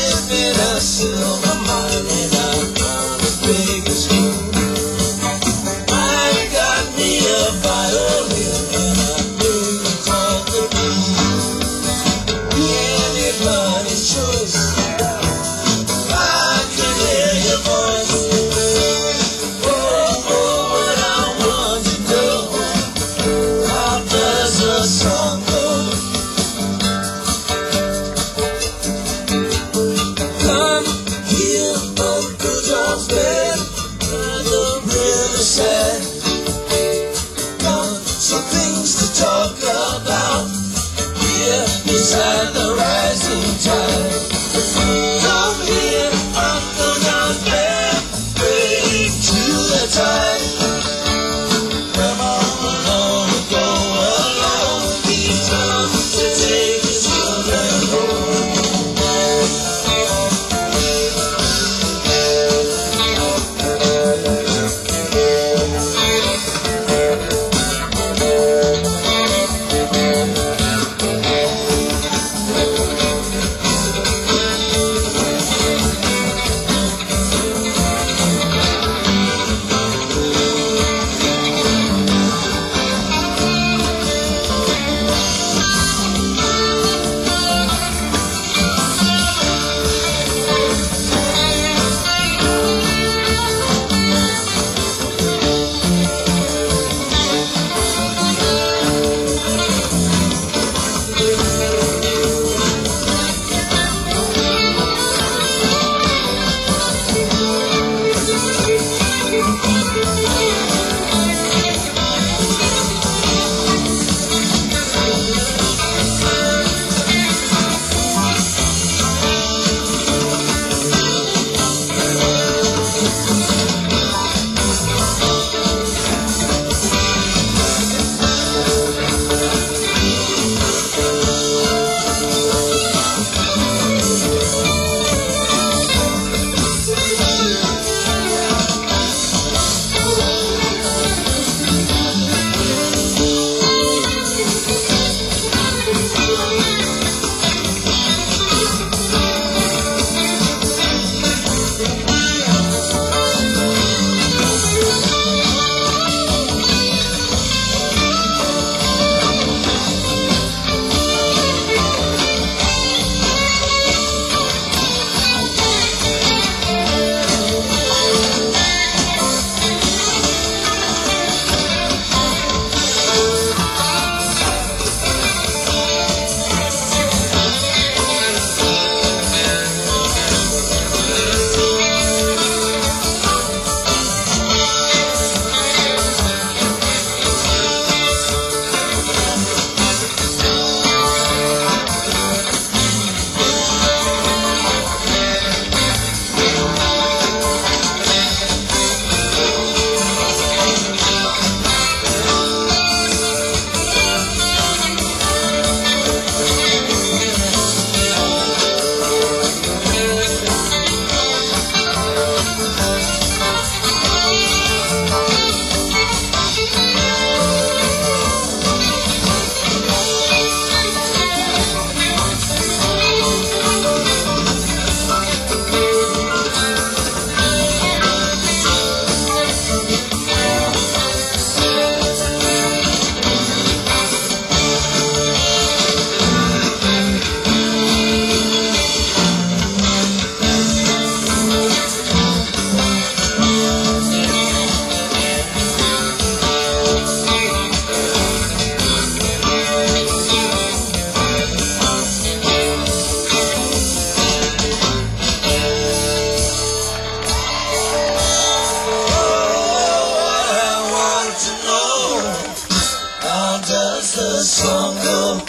the song go.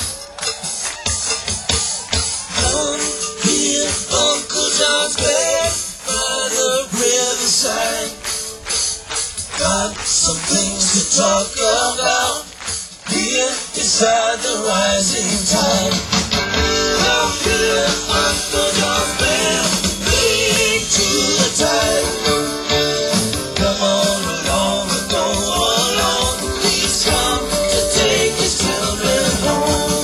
Come hear Uncle John's band by the riverside. Got some things to talk about here beside the rising tide. Come hear Uncle John's band leading to the tide. Come on along and go along. He's come to take his children home.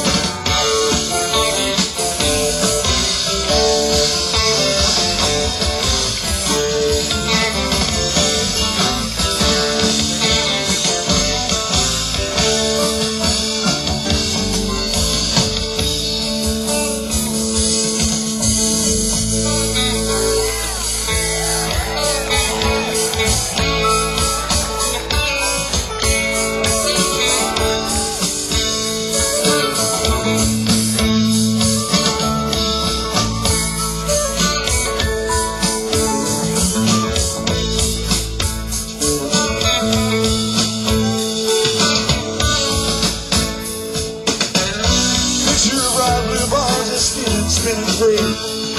Spinning free,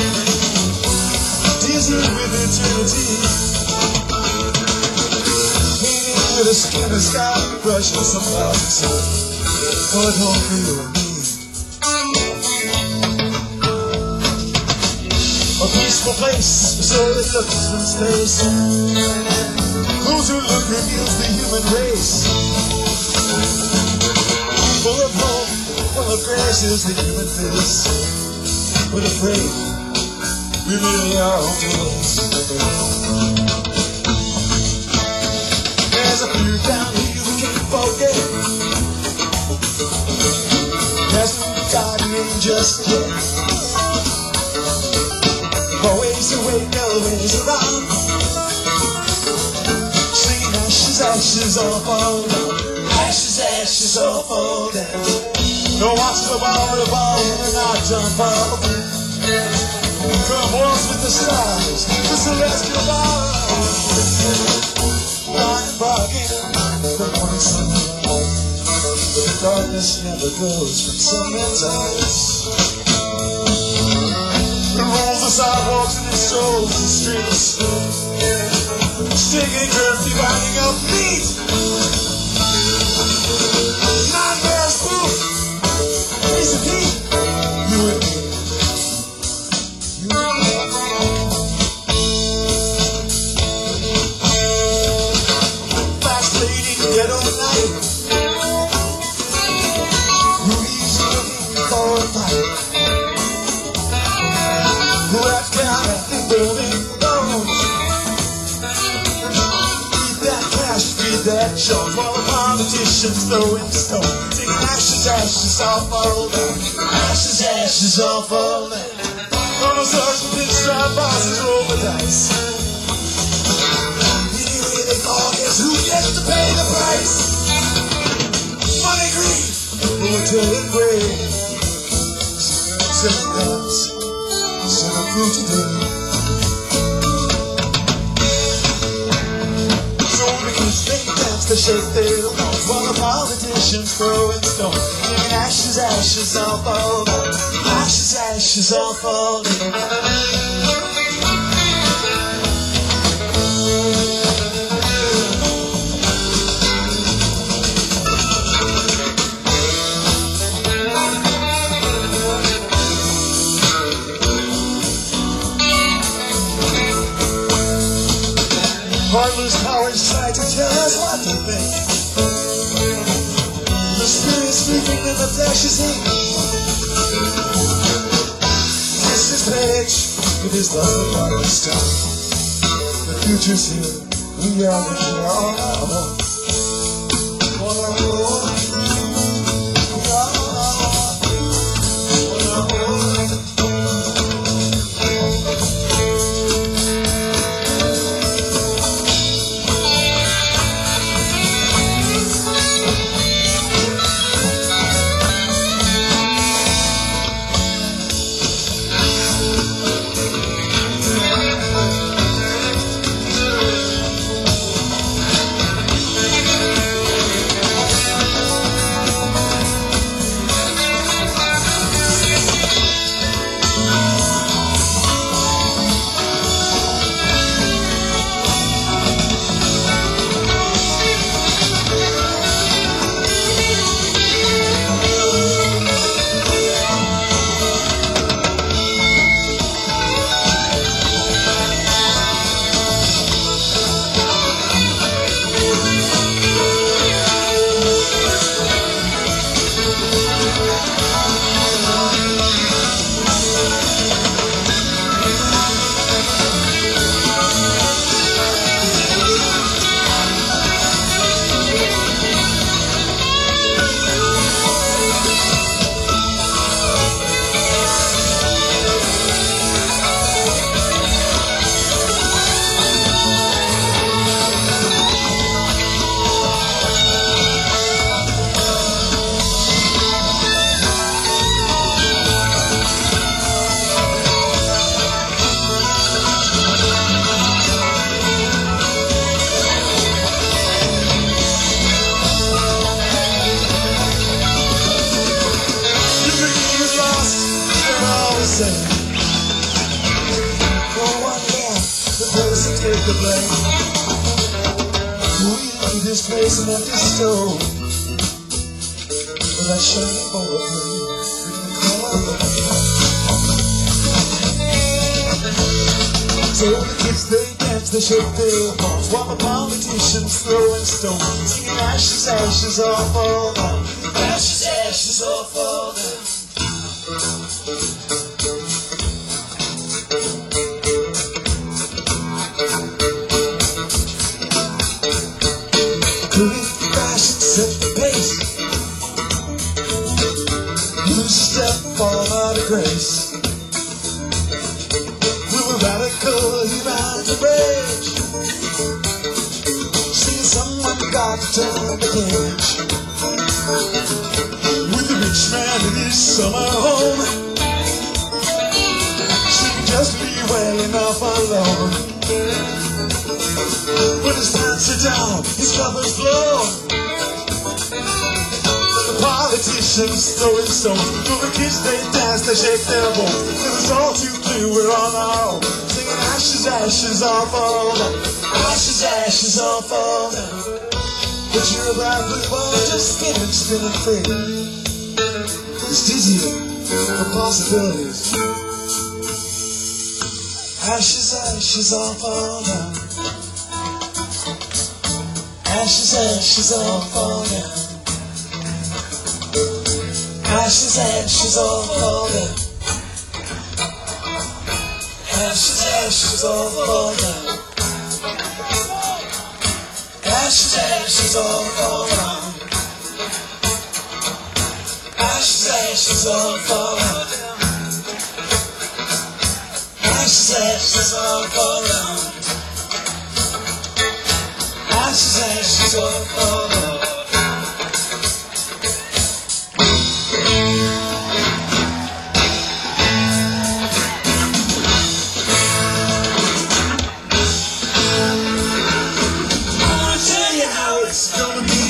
dizzy with eternity, painted with a skin of sky, brushing some clouds, going home for you and me. A peaceful place, so it looks from space. Those who look reveals the human race. Full of hope, full of grace is the human face. But afraid, we really are on the ways. There's a few down here we can't forget. There's no God named just yet. Always away, no ways around. Singing ashes, ashes all fall down. Ashes, ashes all fall down. No watch the ball, the ball, and I jump up. Come waltz with the stars, the celestial bars. Rock, rocking, the morning sunrise. The darkness never goes from sunrise eyes. It rolls the sidewalks and it strolls the streets. Sticking curfew, rounding up feet. Nightmares through. Piece of heat, you and me, you and me. Fast lady, dead on night. Who leaves you looking for a fight? Who has got a burning bone? that short while the politicians throwing stones, singing ashes, ashes, all fall down. Ashes, ashes, all fall down. On the stars and pinstripe bosses roll the dice. Anyway they fall, guess who gets to pay the price? Money, greed, military grave. Seven pounds, seven food today. So the kids they dance, they shake their bones, while the politicians throwing stones, singing ashes, ashes, all fall down. Ashes, ashes, all fall down. Heartless powers try to tell us what to think. The spirit sleeping in the flesh is in. Kiss this page, it is the water stone. The future's here, we are here on our own. On our own. On our own. Take the blame. We leave this place an empty stone, but I shine for a flame. So the kids they dance, they shake their arms, while the politicians throwing stones, singing ashes, ashes, all fall down. Ashes, ashes, all fall down. Set the pace. Lose a step, fall out of grace. We were radical, he bound to rage. See, someone got to turn the page. With the rich man in his summer home, she can just be well enough alone. When his pants are down, his covers blown. Politicians throwing stones, till the kids they dance, they shake their bones. It was all too clear, we're on our own, singing ashes, ashes, all fall down. Ashes, ashes, all fall down. But you're a bright blue ball, just spinning, spinning free. It's dizzying for possibilities. Ashes, ashes, all fall down. Ashes, ashes, all fall down. Ashes, ashes, all fall down. Ashes, ashes, all fall down. Ashes, ashes all fall down. Ashes, ashes all fall down. Ashes, ashes all fall down. Ashes, ashes all fall down. It's gonna be.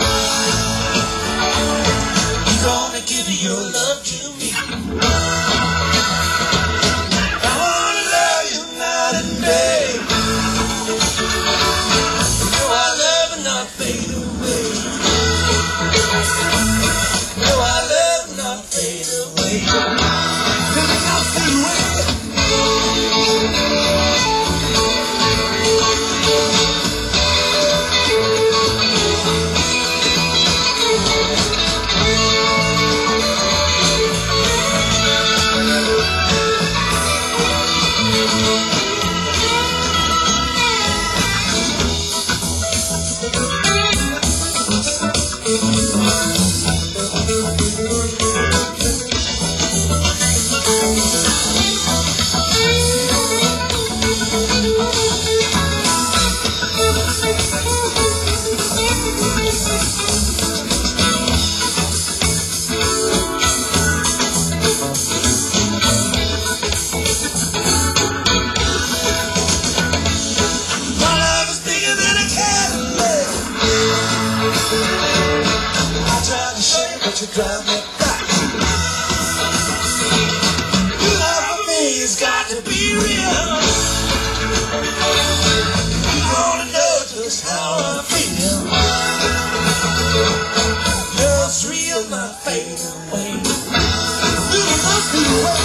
You're gonna give your love to me. I wanna love you night and day. No, our love will not fade away. No, our love will not fade away. Will not fade away. You drive me back. Your love for me has got to be real. You wanna know just how I feel. Love's real, not fade away. Do not fade away.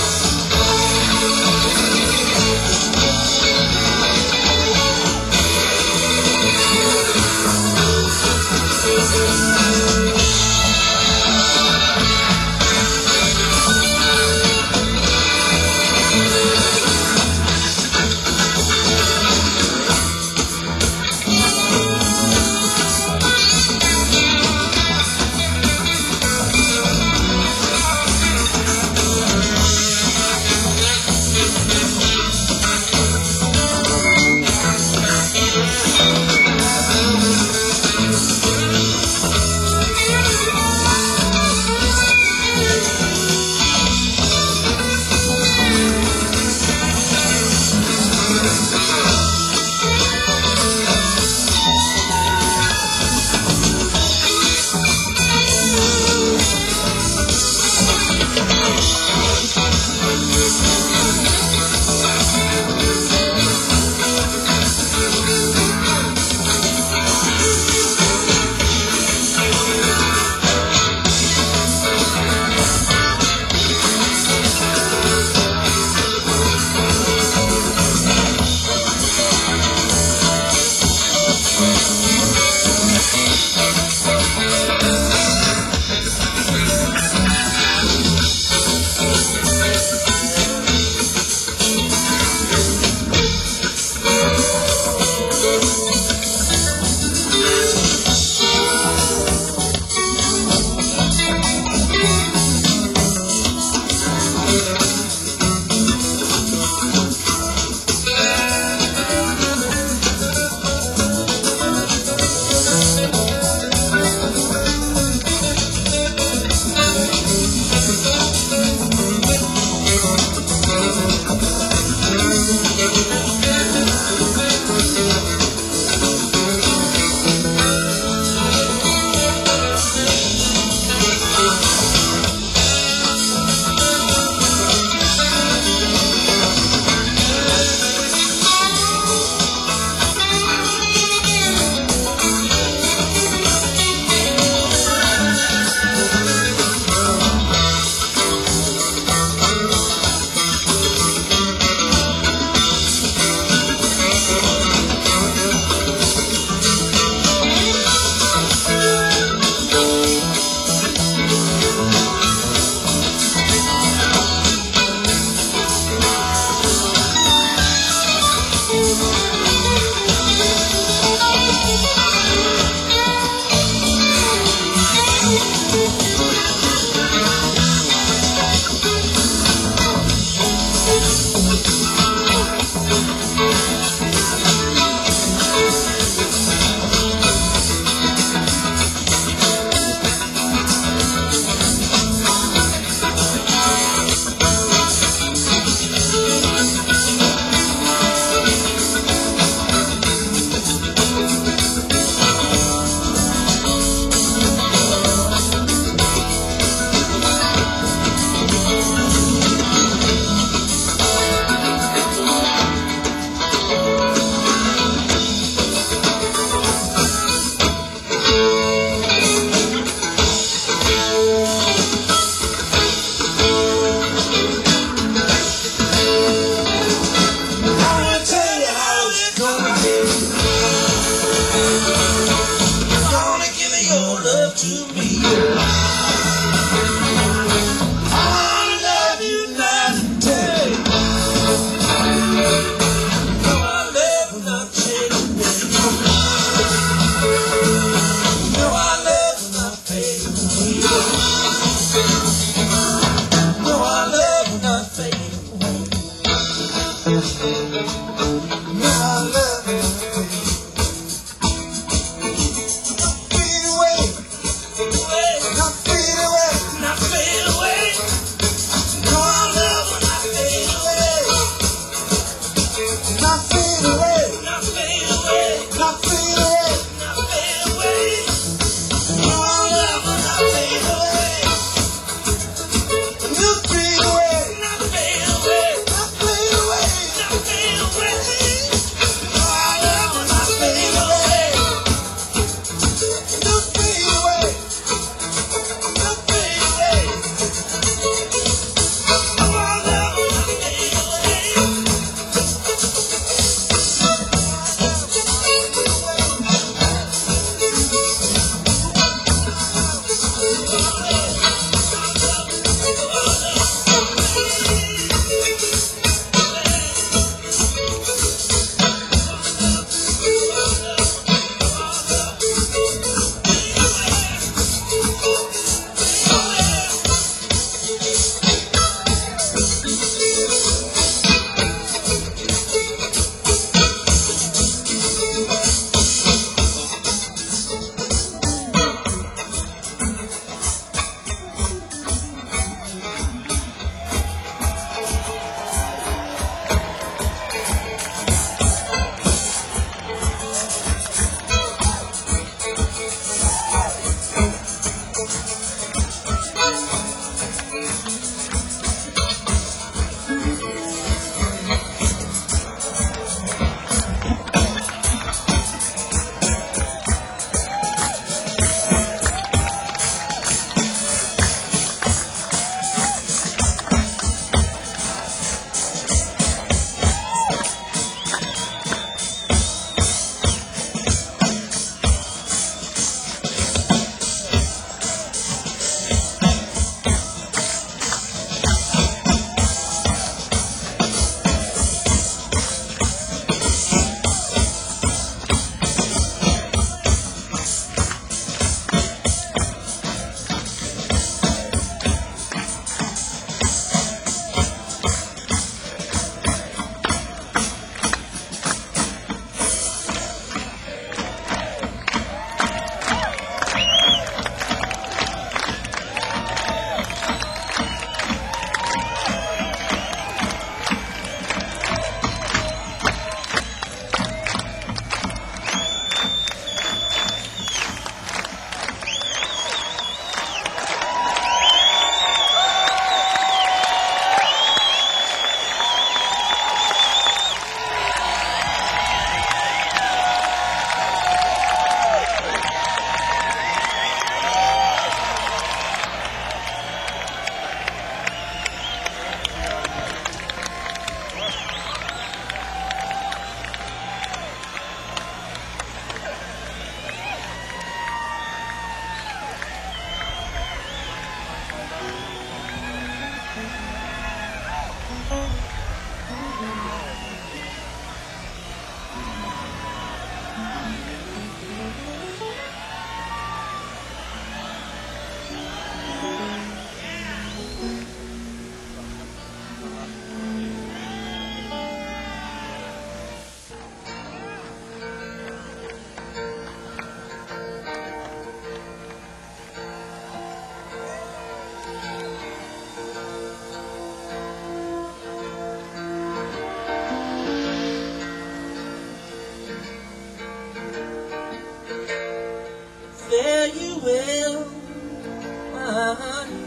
will, my honey.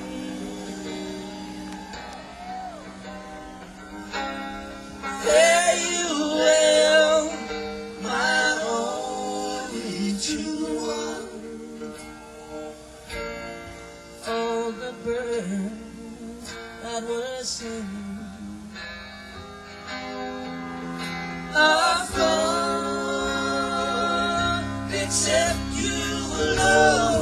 Fare you well, my only true one. All the birds that were singing are gone, except you alone.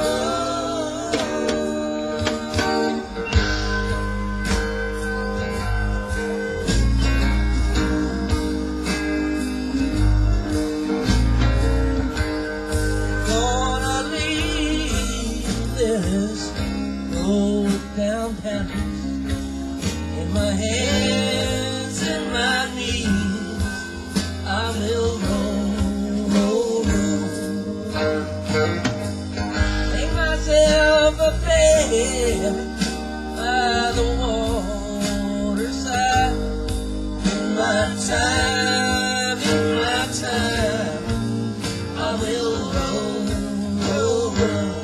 Gonna leave this old down palace in my hands and my knees. I will roll, roll, roll. Make myself a bed by the waterside. In my time, in my time, I will roll, roll, roll.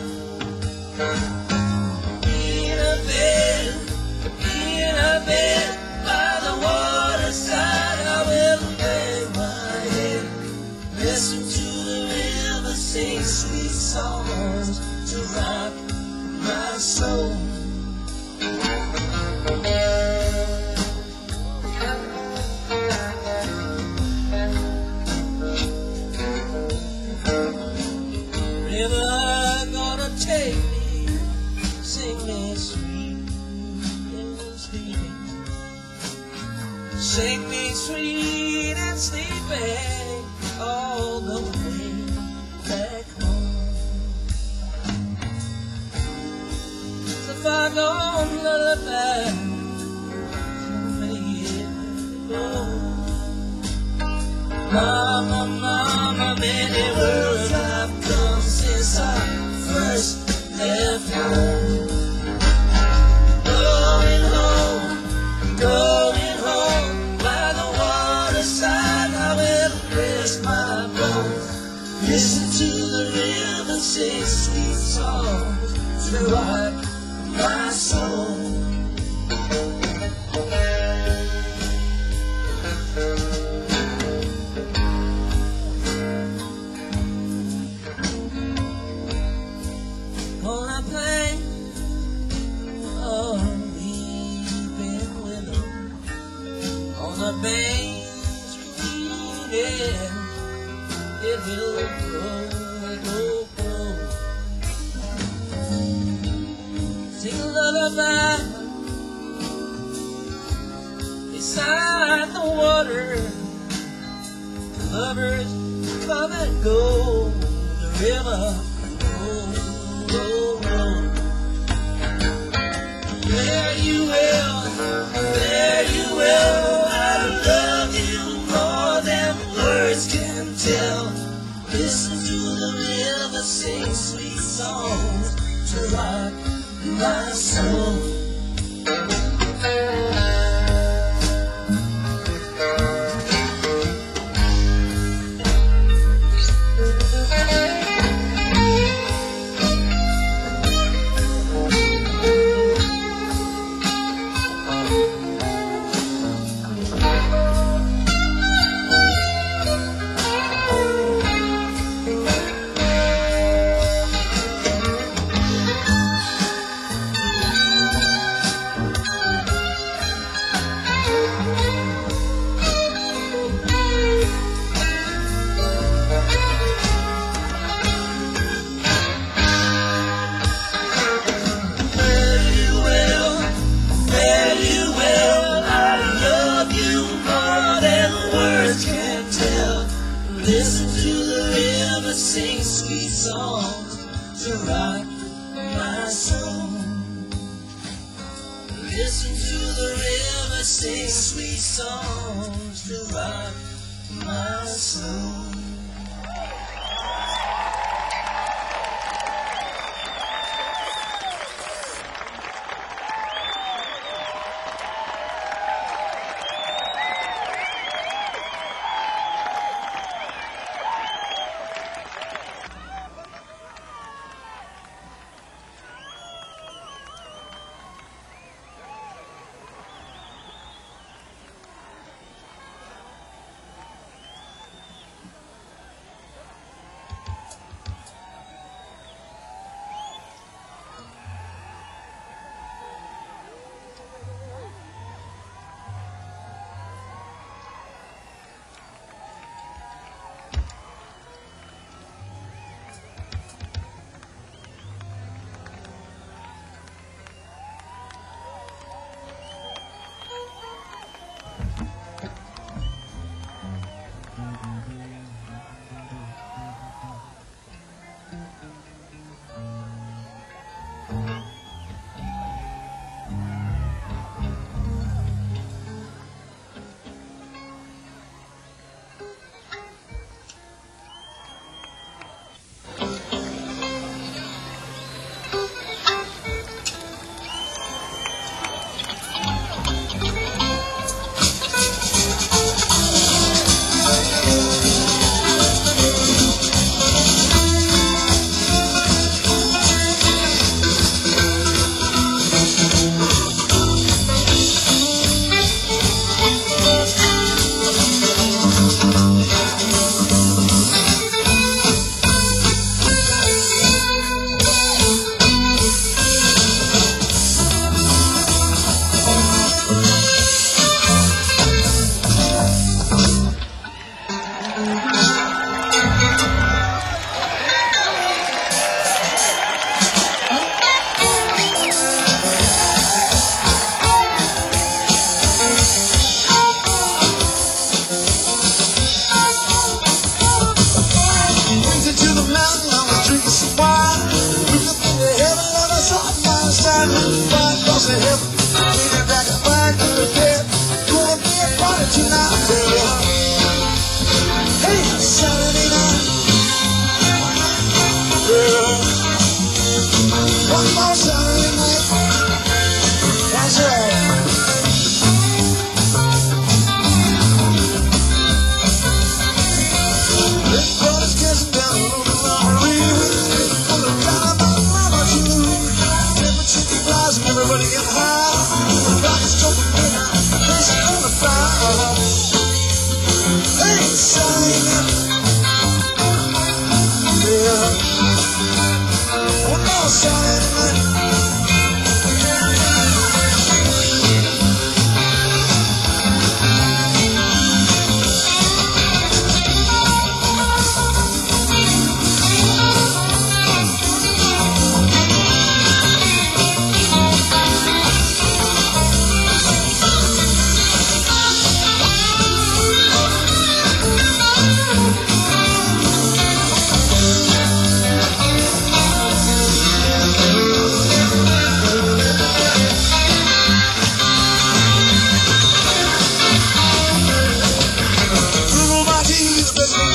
In a bed, in a bed by the waterside, I will lay my head, listen to the river sing sweet songs to rock my soul. River gonna take me, sing me sweet and sleepy, shake me sweet and sleepy all the way back home. It's a far gone lullaby so many years ago. Mama, mama, many worlds I've come since I first left home. Going home, going home, by the waterside I will rest my bones. Listen to the river sing sweet songs to rock my soul. On a plane, oh, weeping willow, on the banks reading, it will grow, grow, grow. Sing a lullaby beside the water. The lovers come and go, the river. Fare you well, fare you well, I love you more than words can tell. Listen to the river sing sweet songs to rock my soul. Listen to the river sing sweet songs to rock my soul. Listen to the river sing sweet songs to rock my soul.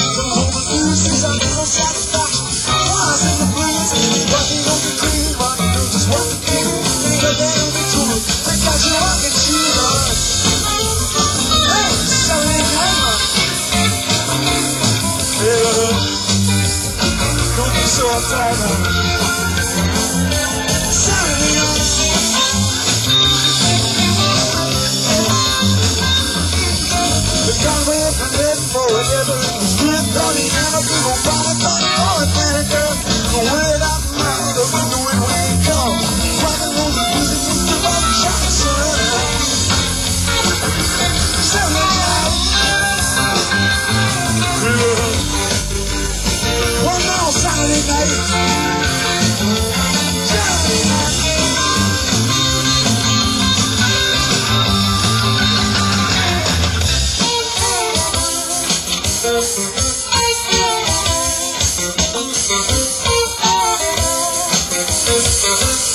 Come home and lose is a little satisfaction. Why sing the blues? Walking on the team, but you know just what to do. But then we told me, I got you walking shoes. Hey, Saturday night, man. Yeah, don't be so uptight, man. Saturday night. The gunway up and heading for whatever. Good Tony and a big old body, Tony, oh, it's man and girl. Go way out the mountain, the window when we ain't come. Rockin' on the music, Mister Bobby Johnson. Saturday night. Yeah. One more Saturday night. Saturday night. Thank you.